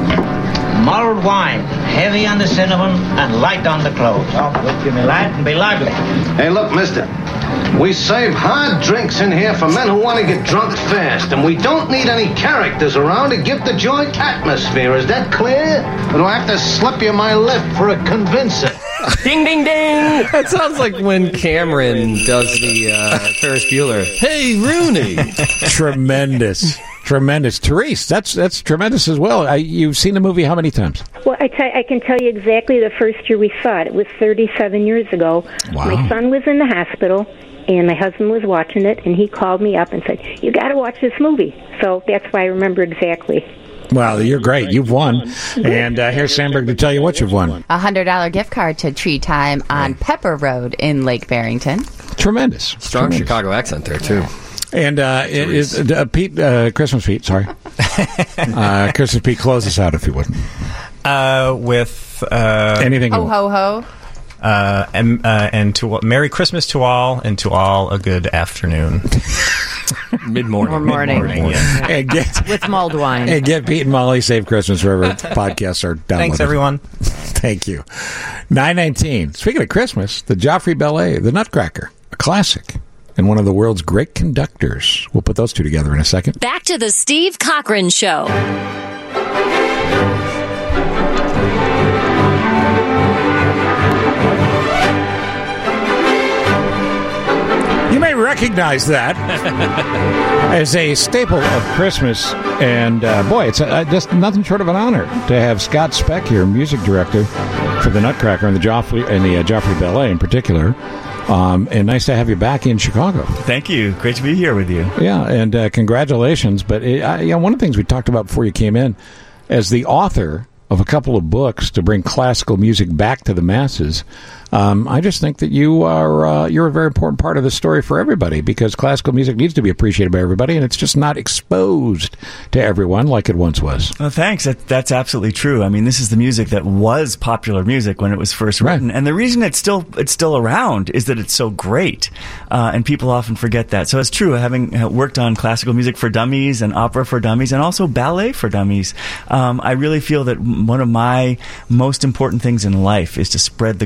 Mulled wine, heavy on the cinnamon and light on the cloves. Oh, look, give me light and be lively. Hey, look, mister. We save hard drinks in here for men who want to get drunk fast, and we don't need any characters around to give the joint atmosphere. Is that clear? Or do I have to slip you my lip for a convincer? Ding, ding, ding! That sounds like when Cameron does the uh, Ferris Bueller. Hey, Rooney! Tremendous. Tremendous. Therese, that's that's tremendous as well. I, you've seen the movie how many times? Well, I, t- I can tell you exactly the first year we saw it. It was thirty-seven years ago. Wow. My son was in the hospital, and my husband was watching it, and he called me up and said, you got to watch this movie. So that's why I remember exactly. Well, you're great. You've won. And uh, here's Sandberg to tell you what you've won. A one hundred dollars gift card to Tree Time on Pepper Road in Lake Barrington. Tremendous. Strong Tremendous. Chicago accent there, too. And uh, it is uh, Pete, uh, Christmas Pete, sorry. uh, Christmas Pete, close us out if you would. Uh, with uh, anything. Ho, ho, ho. Uh, and, uh, and to Merry Christmas to all, and to all a good afternoon. Mid-morning. Or morning. Mid-morning, yeah. And get, With mulled wine. and get Pete and Molly Save Christmas wherever podcasts are downloaded. Thanks, everyone. Thank you. nine nineteen. Speaking of Christmas, the Joffrey Ballet, the Nutcracker, a classic, and one of the world's great conductors. We'll put those two together in a second. Back to the Steve Cochran Show. You may recognize that as a staple of Christmas. And, uh, boy, it's uh, just nothing short of an honor to have Scott Speck here, music director for the Nutcracker and the Joffrey, and the uh, Joffrey Ballet in particular. Um, and nice to have you back in Chicago. Thank you. Great to be here with you. Yeah, and uh, congratulations. But it, I, you know, one of the things we talked about before you came in, as the author of a couple of books to bring classical music back to the masses, um, I just think that you are uh, you're a very important part of the story for everybody, because classical music needs to be appreciated by everybody, and it's just not exposed to everyone like it once was. Well, thanks. That, that's absolutely true. I mean, this is the music that was popular music when it was first written, and the reason it's still it's still around is that it's so great, uh, and people often forget that. So it's true. Having worked on classical music for dummies and opera for dummies, and also ballet for dummies, um, I really feel that one of my most important things in life is to spread the good word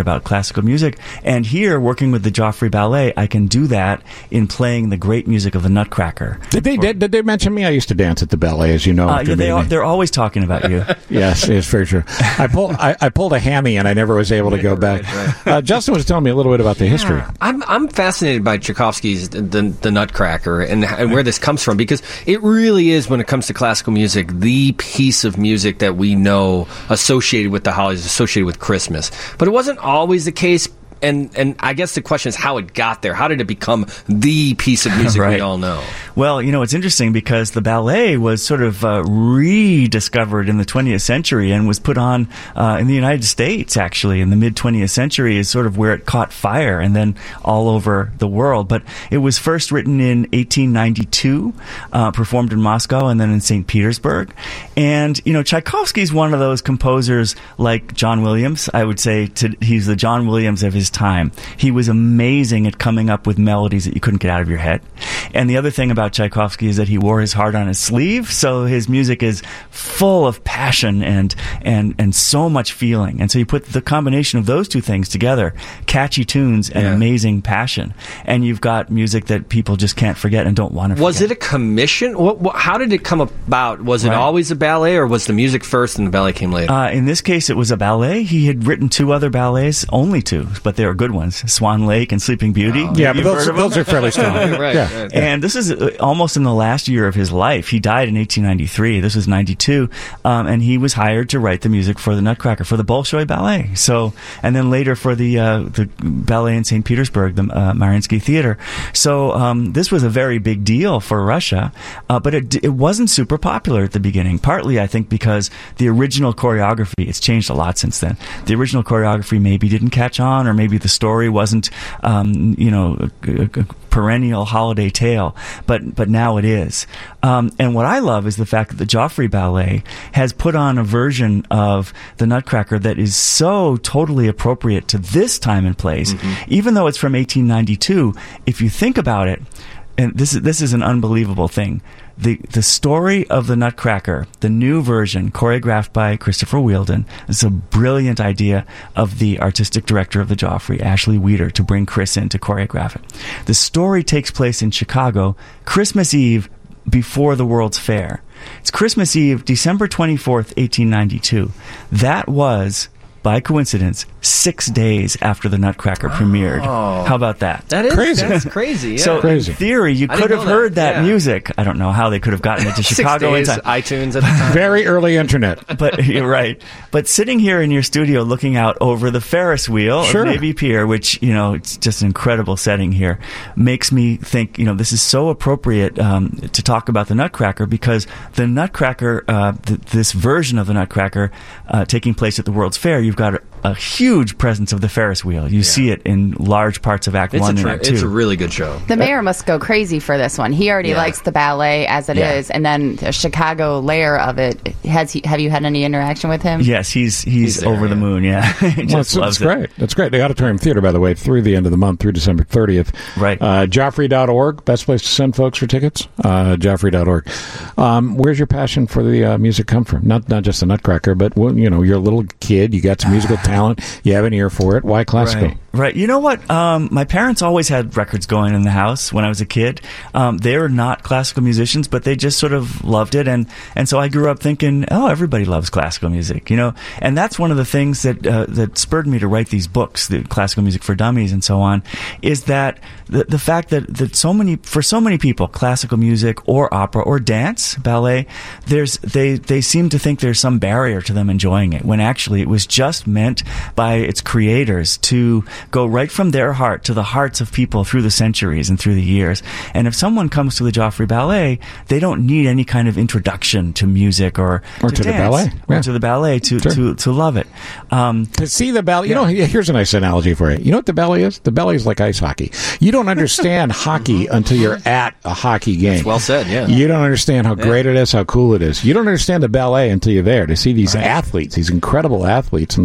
about classical music. And here, working with the Joffrey Ballet, I can do that in playing the great music of the Nutcracker. Did they did, did they mention me? I used to dance at the ballet, as you know. Uh, after yeah, they being are, a- they're always talking about you. Yes, it's very true. I pulled I, I pulled a hammy, and I never was able to go back. Uh, Justin was telling me a little bit about the history. I'm I'm fascinated by Tchaikovsky's the, the Nutcracker and, and where this comes from, because it really is, when it comes to classical music, the piece of music that we know associated with the holidays, associated with Christmas. But it wasn't always the case. And and I guess the question is how it got there. How did it become the piece of music Right. we all know? Well, you know, it's interesting because the ballet was sort of uh, rediscovered in the twentieth century and was put on uh, in the United States, actually, in the mid-twentieth century is sort of where it caught fire, and then all over the world. But it was first written in eighteen ninety-two, uh, performed in Moscow and then in Saint Petersburg. And, you know, Tchaikovsky's one of those composers like John Williams. I would say to, he's the John Williams of his time. He was amazing at coming up with melodies that you couldn't get out of your head. And the other thing about Tchaikovsky is that he wore his heart on his sleeve, so his music is full of passion and and and so much feeling. And so you put the combination of those two things together, catchy tunes and Yeah. amazing passion, and you've got music that people just can't forget and don't want to forget. Was it a commission? What, what, how did it come about? Was it Right. always a ballet, or was the music first and the ballet came later? Uh, in this case, it was a ballet. He had written two other ballets, only two, but they were good ones, Swan Lake and Sleeping Beauty. Yeah, but You've those- heard of those them? are fairly strong. Right, Yeah. right. And this is uh, almost in the last year of his life. He died in eighteen ninety-three. This was ninety-two. Um, and he was hired to write the music for the Nutcracker, for the Bolshoi Ballet. So, and then later for the, uh, the ballet in Saint Petersburg, the uh, Mariinsky Theater. So, um, this was a very big deal for Russia, uh, but it, it wasn't super popular at the beginning. Partly, I think, because the original choreography, it's changed a lot since then. The original choreography maybe didn't catch on, or maybe the story wasn't, um, you know, a, a perennial holiday tale, but but now it is. Um, and what I love is the fact that the Joffrey Ballet has put on a version of the Nutcracker that is so totally appropriate to this time and place, even though it's from eighteen ninety-two. If you think about it, and this is this is an unbelievable thing. The the story of the Nutcracker, the new version, choreographed by Christopher Wheeldon, is a brilliant idea of the artistic director of the Joffrey, Ashley Weeder, to bring Chris in to choreograph it. The story takes place in Chicago, Christmas Eve, before the World's Fair. It's Christmas Eve, December twenty-fourth, eighteen ninety-two. That was, by coincidence, six days after the Nutcracker premiered. Oh. How about that? That is crazy. That's crazy. Yeah. So, in theory, you I could didn't have know heard that, yeah. music. I don't know how they could have gotten it to Six Chicago days, in time. iTunes at the time. Very early internet. But you're right. But sitting here in your studio looking out over the Ferris wheel Sure. of Navy Pier, which, you know, it's just an incredible setting here, makes me think, you know, this is so appropriate um, to talk about the Nutcracker, because the Nutcracker, uh, th- this version of the Nutcracker uh, taking place at the World's Fair, you've got a, a huge presence of the Ferris wheel. You see it in large parts of Act It's One a and tra- Act Two. it's a really good show. The mayor must go crazy for this one. He already Yeah. likes the ballet as it is, Yeah. and then the Chicago layer of it. Has he? Have you had any interaction with him? Yes, he's he's, there, over the yeah. moon. Yeah, he Well, just that's, loves that's it. great. That's great. The Auditorium Theater, by the way, through the end of the month, through December thirtieth. Right. Uh, Joffrey dot org, best place to send folks for tickets. Uh, Joffrey dot org. Um, where's your passion for the uh, music come from? Not not just the Nutcracker, but, well, you know, you're a little kid. You got some musical talent. You have an ear for it. Why classical? Right. Right. You know what? Um, my parents always had records going in the house when I was a kid. Um, they were not classical musicians, but they just sort of loved it. And, and so I grew up thinking, oh, everybody loves classical music, you know? And that's one of the things that, uh, that spurred me to write these books, the Classical Music for Dummies and so on, is that the, the fact that, that so many, for so many people, classical music or opera or dance, ballet, there's, they, they seem to think there's some barrier to them enjoying it, when actually it was just meant by its creators to go right from their heart to the hearts of people through the centuries and through the years. And if someone comes to the Joffrey Ballet, they don't need any kind of introduction to music or, Or to the dance, ballet. or Yeah. to the ballet to, Sure. to, to love it. Um, To see the ballet, you know, here's a nice analogy for you. You know what the ballet is? The ballet is like ice hockey. You don't understand hockey until you're at a hockey game. That's well said, yeah. You don't understand how Yeah. great it is, how cool it is. You don't understand the ballet until you're there to see these athletes, these incredible athletes, and the performance.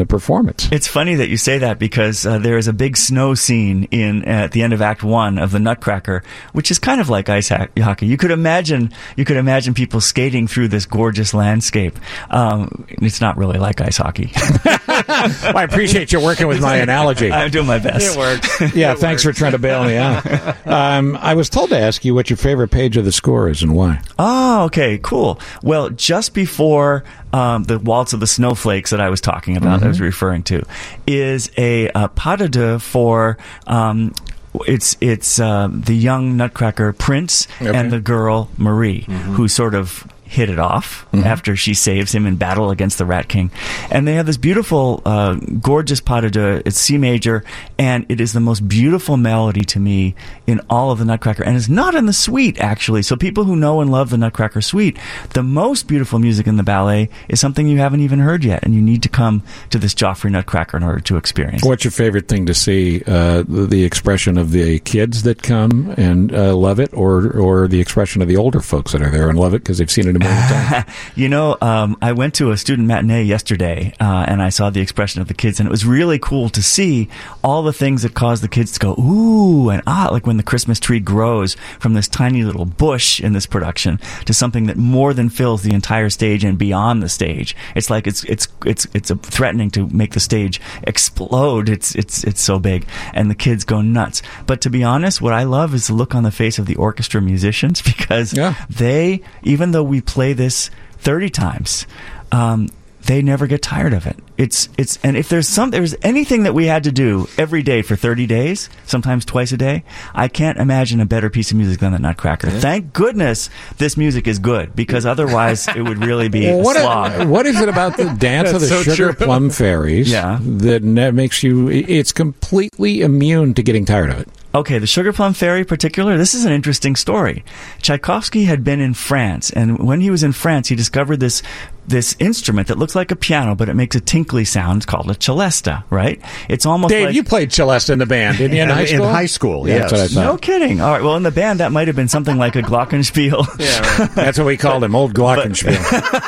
performance. It's funny that you say that because uh, there is a big snow scene in at the end of Act One of the Nutcracker, which is kind of like ice ha- hockey. You could imagine you could imagine people skating through this gorgeous landscape. Um, it's not really like ice hockey. Well, I appreciate you working with my analogy. I'm doing my best. It worked. Yeah, it thanks worked. for trying to bail me out. Um, I was told to ask you what your favorite page of the score is and why. Oh, okay, cool. Well, just before um, the Waltz of the Snowflakes that I was talking about, Mm-hmm. I was referring to, is a, a pas de deux for... Um, It's it's uh, the young Nutcracker Prince Okay. and the girl Marie, Mm-hmm. who sort of hit it off Mhm. after she saves him in battle against the Rat King. And they have this beautiful, uh, gorgeous pas de deux. It's C major, and it is the most beautiful melody to me in all of the Nutcracker. And it's not in the suite, actually. So people who know and love the Nutcracker suite, the most beautiful music in the ballet is something you haven't even heard yet, and you need to come to this Joffrey Nutcracker in order to experience it. What's your favorite thing to see? Uh, the, the expression of the kids that come and uh, love it, or or the expression of the older folks that are there and love it because they've seen it a million times? You know, um, I went to a student matinee yesterday, uh, and I saw the expression of the kids, and it was really cool to see all the things that cause the kids to go, ooh, and ah, like when the Christmas tree grows from this tiny little bush in this production to something that more than fills the entire stage and beyond the stage. It's like it's it's it's it's a threatening to make the stage explode. It's it's it's so big, and the kids go nuts. But to be honest, what I love is the look on the face of the orchestra musicians, because they, even though we play this thirty times, um, they never get tired of it. It's it's and if there's some there's anything that we had to do every day for thirty days, sometimes twice a day, I can't imagine a better piece of music than the Nutcracker. Yeah. Thank goodness this music is good, because otherwise it would really be Well, a what, slog. what is it about the dance of the That's so Sugar true. Plum Fairies Yeah. that ne- makes you, it's completely immune to getting tired of it? Okay, the Sugar Plum Fairy in particular, this is an interesting story. Tchaikovsky had been in France, and when he was in France, he discovered this this instrument that looks like a piano, but it makes a tinkly sound. It's called a celesta, right? It's almost Dave, like... you played celesta in the band, didn't you, in, In- high in school? high school, Yeah, yes. That's what I thought. No kidding. All right, well, in the band, that might have been something like a glockenspiel. Yeah, right. That's what we called him, old glockenspiel.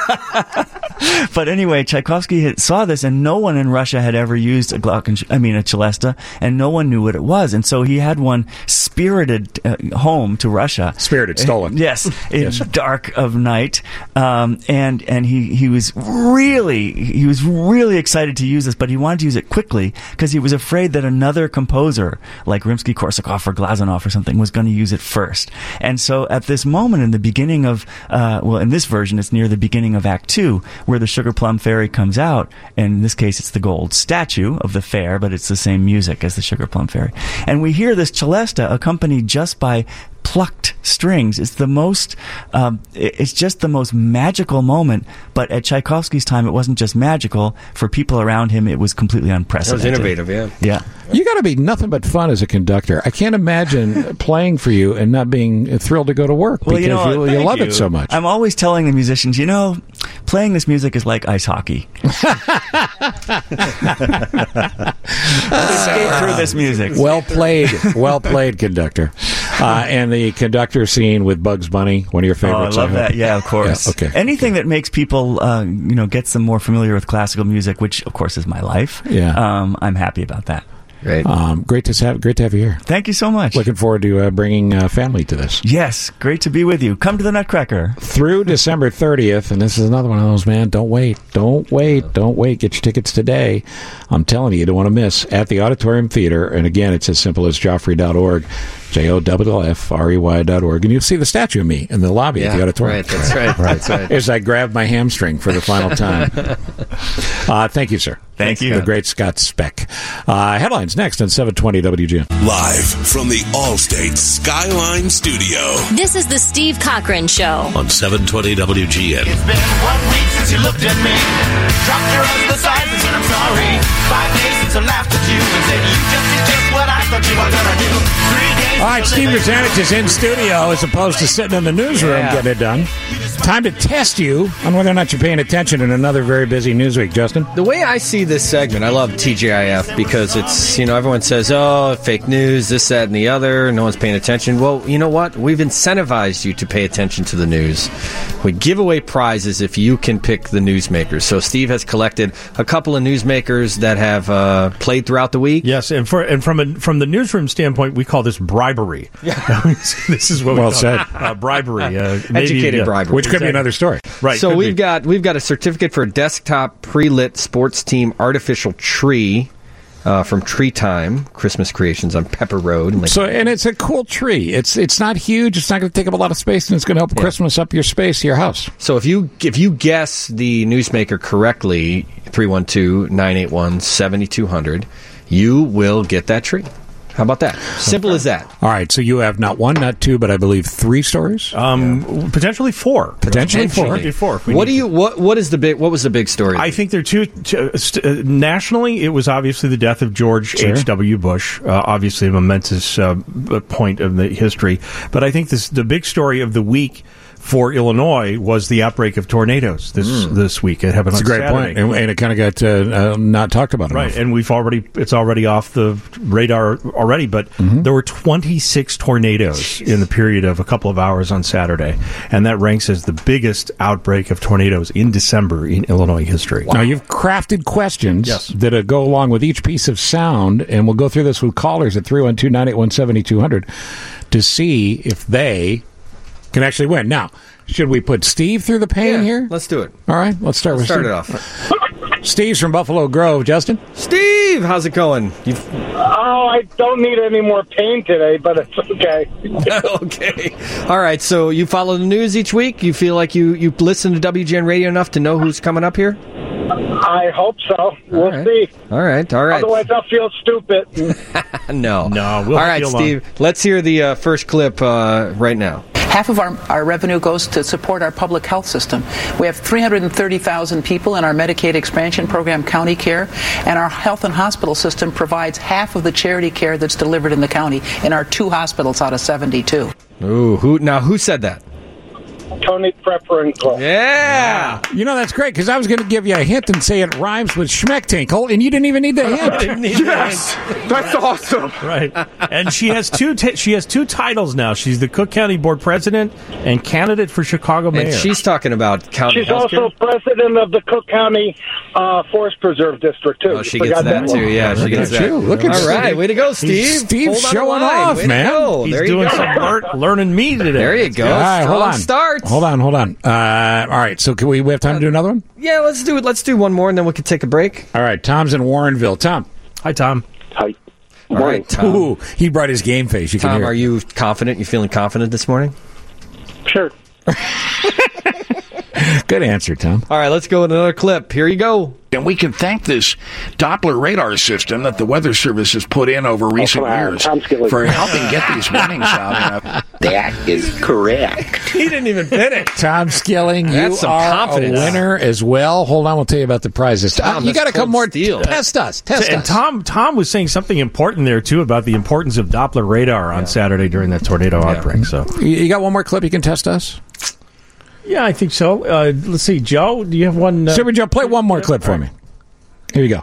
But anyway, Tchaikovsky had, saw this, and no one in Russia had ever used a glockenspiel, I mean a celesta, and no one knew what it was. And so he had one spirited uh, home to Russia. Spirited, stolen. Yes, in Yes. dark of night, um, and and he he was really he was really excited to use this, but he wanted to use it quickly because he was afraid that another composer like Rimsky-Korsakov or Glazunov or something was going to use it first. And so at this moment in the beginning of uh, well, in this version, it's near the beginning of Act Two, where the Sugar Plum Fairy comes out, and in this case it's the gold statue of the fair, but it's the same music as the Sugar Plum Fairy. And we hear this celesta accompanied just by plucked strings. It's the most, um, it's just the most magical moment, but at Tchaikovsky's time it wasn't just magical. For people around him, it was completely That unprecedented. was innovative, yeah. Yeah. You got to be nothing but fun as a conductor. I can't imagine playing for you and not being thrilled to go to work because you, know, you thank love you. it so much. I'm always telling the musicians, you know, playing this music is like ice hockey. Skate through this music. Well played, well played, conductor. Uh, and the conductor scene with Bugs Bunny, one of your favorites. Oh, I love hope. that. Yeah, of course. Yeah, okay. Anything that makes people, uh, you know, gets them more familiar with classical music, which of course is my life. Yeah. Um, I'm happy about that. Great. Um, great to have great to have you here. Thank you so much. Looking forward to uh, bringing uh, family to this. Yes, great to be with you. Come to the Nutcracker. Through December thirtieth, and this is another one of those, man, don't wait, don't wait, don't wait. Get your tickets today. I'm telling you, you don't want to miss, at the Auditorium Theater. And again, it's as simple as joffrey dot org, J O F F R E Y dot org. And you'll see the statue of me in the lobby at Yeah, the auditorium. right, that's right, that's right. As I grab my hamstring for the final time. uh, thank you, sir. Thank you. The great Scott Speck. Uh, headlines next on seven twenty W G N. Live from the Allstate Skyline Studio This is the Steve Cochran Show. on seven twenty W G N. It's been one week since you looked at me. Dropped your husband aside and said I'm sorry. Five days since I laughed at you and said you just did just what I thought you were gonna do. Three days. All right, Steve Rizanich is in studio as opposed to sitting in the newsroom Yeah. getting it done. Time to test you on whether or not you're paying attention in another very busy news week, Justin. The way I see this segment, I love T G I F because it's, you know, everyone says, oh, fake news, this, that, and the other. No one's paying attention. Well, you know what? We've incentivized you to pay attention to the news. We give away prizes if you can pick the newsmakers. So Steve has collected a couple of newsmakers that have uh, played throughout the week. Yes, and for and from a, from the newsroom standpoint, we call this bribery. Yeah. This is what we well call said. It. Uh, bribery. Uh, maybe, Educated yeah. bribery. Which could be another story. Right. So we've be. got we've got a certificate for a desktop pre-lit sports team artificial tree uh, from Tree Time Christmas Creations on Pepper Road. In so and it's a cool tree. It's it's not huge. It's not going to take up a lot of space, and it's going to help yeah. Christmas up your space, your house. So if you if you guess the newsmaker correctly, three one two, nine eight one, seven two zero zero, you will get that tree. How about that? Simple as that. All right, so you have not one, not two, but I believe three stories. Um, yeah. Potentially four. Potentially, potentially four. four what do you? What What is the big? What was the big story? I think there are two. two uh, nationally, it was obviously the death of George H. Sure. W. Bush. Uh, obviously, a momentous uh, point of the history. But I think this the big story of the week for Illinois was the outbreak of tornadoes this mm. this week. It happened That's on a great Saturday. point, and, and it kind of got uh, uh, not talked about enough. Right, and we've already it's already off the radar already. But mm-hmm. there were twenty-six tornadoes in the period of a couple of hours on Saturday, and that ranks as the biggest outbreak of tornadoes in December in Illinois history. Wow. Now you've crafted questions yes. that uh, go along with each piece of sound, and we'll go through this with callers at three one two, nine eight one, seven two zero zero to see if they can actually win. Now, should we put Steve through the pain yeah, here? Let's do it. All right, let's start let's with start Steve. it off. Steve's from Buffalo Grove. Justin? Steve, how's it going? You've... Oh, I don't need any more pain today, but it's okay. Okay. All right, so you follow the news each week? You feel like you, you listen to W G N Radio enough to know who's coming up here? I hope so. We'll right. see. All right, all right. Otherwise, I'll feel stupid. no. No, we'll All right, Steve, along. let's hear the uh, first clip uh, right now. Half of our, our revenue goes to support our public health system. We have three hundred thirty thousand people in our Medicaid expansion program, County Care, and our health and hospital system provides half of the charity care that's delivered in the county in our two hospitals out of seventy-two. Ooh, who now? Who said that? Tony Preferenko. Yeah. You know, that's great, because I was going to give you a hint and say it rhymes with Schmecktinkle, and you didn't even need the hint. Need yes! The hint. That's awesome. Right. And she has two t- she has two titles now. She's the Cook County Board President and candidate for Chicago Mayor. And she's talking about county She's healthcare? also president of the Cook County uh, Forest Preserve District, too. Oh, she gets that, that too. Yeah, she Look gets at that. you. Look at All right, Steve. way to go, Steve. He's, Steve's Hold on showing the line. off, way man. To go. He's there doing you go. some lear- learning me today. There you go. All right, hold Strong on. start. Hold on, hold on. Uh, all right, so can we, we have time to do another one? Yeah, let's do it. Let's do one more, and then we can take a break. All right, Tom's in Warrenville. Tom. Hi, Tom. Hi. All right, Tom. Ooh, he brought his game face. You Tom, can hear are you confident? You feeling confident this morning? Sure. Good answer, Tom. All right, let's go with another clip. Here you go. And we can thank this Doppler radar system that the Weather Service has put in over recent oh, years for helping get these warnings out. That is correct. He didn't even finish. Tom Skilling, you That's some are confidence. a winner as well. Hold on, we'll tell you about the prizes. Tom, Uh, you got to that's come more. cold steel. Test us. Test and us. Tom Tom was saying something important there too about the importance of Doppler radar on Yeah. Saturday during that tornado Yeah. outbreak. So You, you got one more clip you can test us? yeah, I think so. Uh, let's see, Joe, do you have one? Uh, Super Joe, play one more clip for me. Here you go.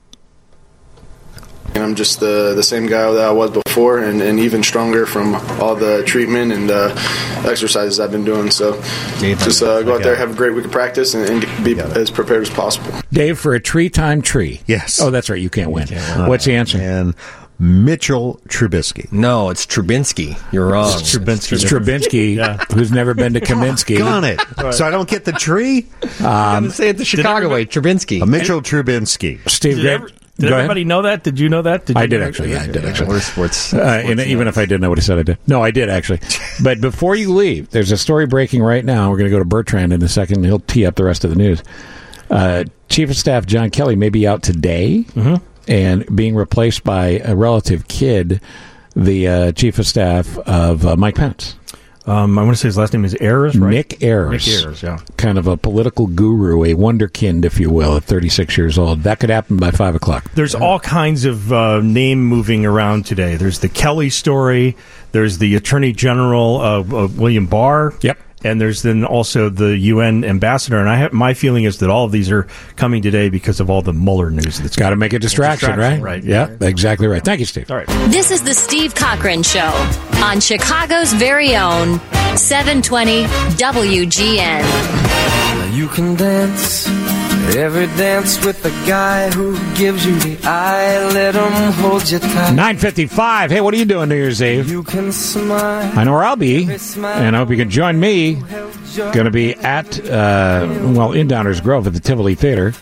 And I'm just the the same guy that I was before, and, and even stronger from all the treatment and uh, exercises I've been doing. So just uh, go out there, have a great week of practice, and, and be as prepared as possible. Dave, for a tree time tree. Yes. Oh, that's right. You can't win. What's the answer? And Mitchell Trubisky. No, it's Trubinsky. You're wrong. It's Trubinsky. It's Trubinsky, Yeah. who's never been to Kaminsky. Got it. So I don't get the tree? Um, say it the Chicago way. Trubinsky. A Mitchell Trubisky. Steve, Did, Greg, every, did go everybody ahead. know that? Did you know that? Did I you did know actually. that? Yeah, I did actually. We're sports. Uh, sports and even nuts. if I didn't, I would have said I did. No, I did actually. But before you leave, there's a story breaking right now. We're going to go to Bertrand in a second. He'll tee up the rest of the news. Uh, Chief of Staff John Kelly may be out today Mm-hmm. and being replaced by a relative kid, the uh, Chief of Staff of uh, Mike Pence. Um, I want to say his last name is Ayers, right? Nick Ayers. Nick Ayers, yeah. Kind of a political guru, a wonderkind, if you will, at thirty-six years old. That could happen by five o'clock. There's all kinds of uh, name moving around today. There's the Kelly story. There's the Attorney General, uh, uh, William Barr. Yep. and there's then also the U N ambassador. And I have, my feeling is that all of these are coming today because of all the Mueller news that's got to make a distraction, right? Right. Yeah, exactly right. Thank you, Steve. All right. This is the Steve Cochran Show on Chicago's very own seven twenty W G N. You can dance every dance with the guy who gives you the eye. Let him hold you tight. nine fifty-five. Hey, what are you doing New Year's Eve? You can smile. I know where I'll be, and I hope you can join me. Going to be at, uh, well, in Downers Grove at the Tivoli Theater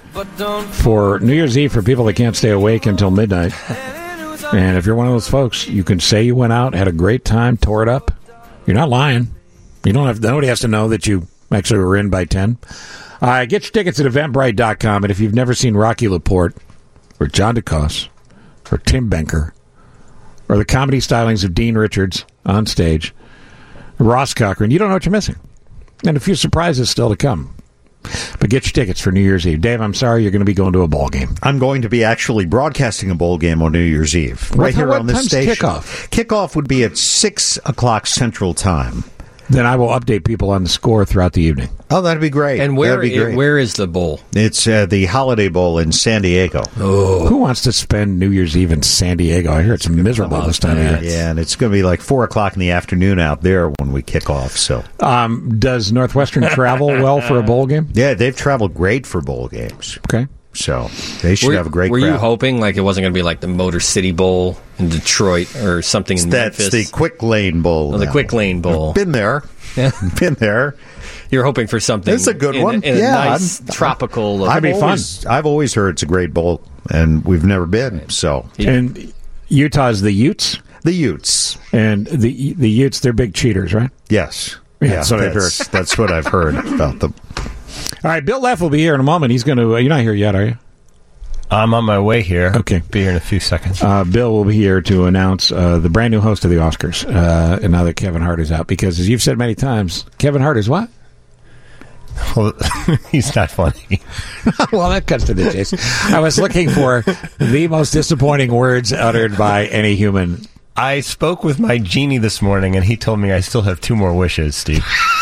for New Year's Eve for people that can't stay awake until midnight. And if you're one of those folks, you can say you went out, had a great time, tore it up. You're not lying. You don't have. Nobody has to know that you actually were in by ten. Uh, get your tickets at eventbrite dot com, and if you've never seen Rocky Laporte or John DeCoste or Tim Benker or the comedy stylings of Dean Richards on stage, Ross Cochran, you don't know what you're missing. And a few surprises still to come. But get your tickets for New Year's Eve. Dave, I'm sorry, you're going to be going to a ball game. I'm going to be actually broadcasting a bowl game on New Year's Eve. What Right time- here what on this time's station. kickoff? Kickoff would be at six o'clock Central Time. Then I will update people on the score throughout the evening. Oh, that'd be great. And where That'd be great. where is the bowl? It's uh, the Holiday Bowl in San Diego. Oh. Who wants to spend New Year's Eve in San Diego? I hear it's miserable this time of year. Yeah, and it's going to be like four o'clock in the afternoon out there when we kick off. So, um, does Northwestern travel well for a bowl game? Yeah, they've traveled great for bowl games. Okay. So they should were, have a great Were crowd. you hoping like it wasn't going to be like the Motor City Bowl in Detroit or something in That's Memphis? the Quick Lane Bowl. Oh, the now. Quick Lane Bowl. Been there. Yeah. Been there. You're hoping for something. It's a good in, one. In a Yeah, nice I'm- tropical. I've always, I've always heard it's a great bowl, and we've never been. So, And Utah's the Utes? The Utes. And the the Utes, they're big cheaters, right? Yes. Yeah, Yeah, that's what I've heard. that's, that's what I've heard about them. All right, Bill Leff will be here in a moment. He's going to. Uh, you're not here yet, are you? I'm on my way here. Okay. Be here in a few seconds. Uh, Bill will be here to announce uh, the brand new host of the Oscars. Uh, and now that Kevin Hart is out, because as you've said many times, Kevin Hart is what? Well, he's not funny. Well, that cuts to the chase. I was looking for the most disappointing words uttered by any human. I spoke with my genie this morning, and he told me I still have two more wishes, Steve.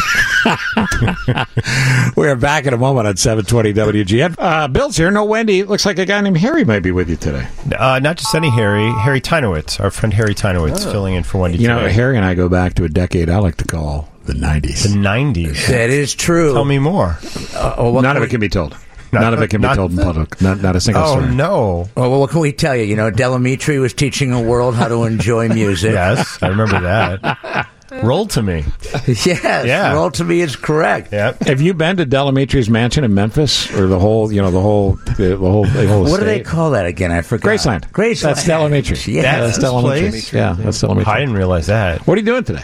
We're back in a moment on seven twenty W G N. Uh, Bill's here. No Wendy. Looks like a guy named Harry might be with you today. Uh, not just any Harry. Harry Tynowitz, our friend Harry Tynowitz, Oh. filling in for Wendy You know, today. Harry and I go back to a decade I like to call the nineties. The nineties. That is true. Tell me more. Uh, oh, what None can of we- it can be told. Not- None of it can be not- told in public. Not, not a single Oh, story. no. Well, well, what can we tell you? You know, Delamitri was teaching the world how to enjoy music. Yes, I remember that. Roll to me. Yes, Yeah. roll to me is correct. Yep. Have you been to Delamitri's mansion in Memphis, or the whole, you know, the whole, the, the whole, the whole What do they estate? call that again? I forgot. Graceland. Graceland. That's Delamitri. Yeah, that's That's Delamitri. place? Yeah, that's Delamitri. I didn't realize that. What are you doing today?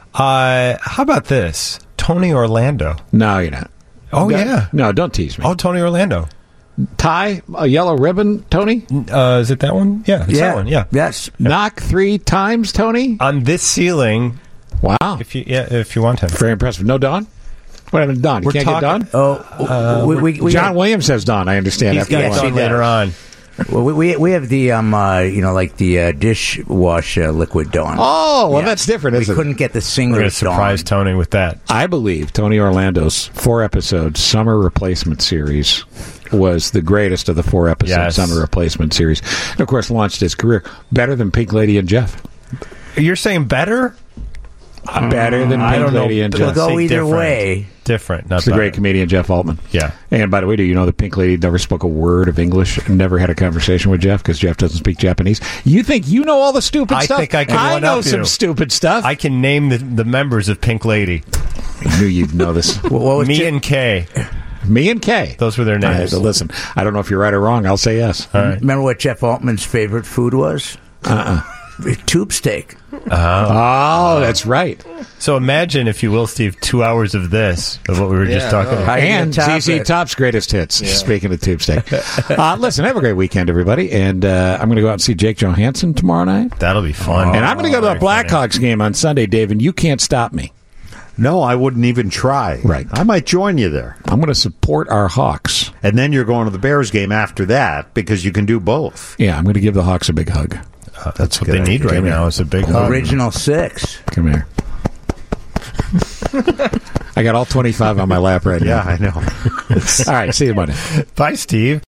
Uh, how about this? Tony Orlando. No, you're not. Oh, No, yeah. No, don't tease me. Oh, Tony Orlando. Tie a yellow ribbon, Tony? Uh, is it that one? Yeah, it's Yeah. that one. Yeah. Yes. Knock three times, Tony? On this ceiling, Wow. if you yeah, if you want him. Very impressive. No Don? What happened to Don? You We're can't talking- get Don? Oh, we, we, we John have, Williams has Don, I understand. He's after got a Yes, while. Don he later does. on. well, we, we we have the um uh, you know like the uh, dishwash uh, liquid Dawn. Oh, well, Yeah. that's different, We isn't couldn't it? get the We're singer going to surprise Dawn. Tony with that. I believe Tony Orlando's four-episode summer replacement series was the greatest of the four-episode Yes. summer replacement series. And, of course, launched his career better than Pink Lady and Jeff. You're saying better? Uh, better than I Pink don't know. Lady and We'll Jeff. go Say either different. way. Different, not It's the better. great comedian Jeff Altman. Yeah. And by the way, do you know that Pink Lady never spoke a word of English, never had a conversation with Jeff because Jeff doesn't speak Japanese? You think you know all the stupid I stuff? think I can I one know up some you. stupid stuff. I can name the, the members of Pink Lady. I knew you'd know this. What, what was Me J- and Kay. Me and Kay. Those were their I, names. listen, I don't know if you're right or wrong. I'll say yes. All right. Remember what Jeff Altman's favorite food was? Uh-uh. Tube steak. Oh, that's right. So imagine, if you will, Steve, two hours of this, of what we were just Yeah, talking no. about. How you And gonna top Z Z it? Top's greatest hits. Speaking of tube steak. uh, listen, have a great weekend, everybody. And uh, I'm going to go out and see Jake Johansson tomorrow night. That'll be fun. and I'm going to go to the Very funny. Blackhawks game on Sunday, Dave, and you can't stop me. No, I wouldn't even try. Right. I might join you there. I'm going to support our Hawks. And then you're going to the Bears game after that because you can do both. Yeah, I'm going to give the Hawks a big hug. Uh, that's what good they need idea. right now is a big hug. Original six. Come here. I got all twenty-five on my lap right now. Yeah, I know. All right, see you Monday. Bye, Steve.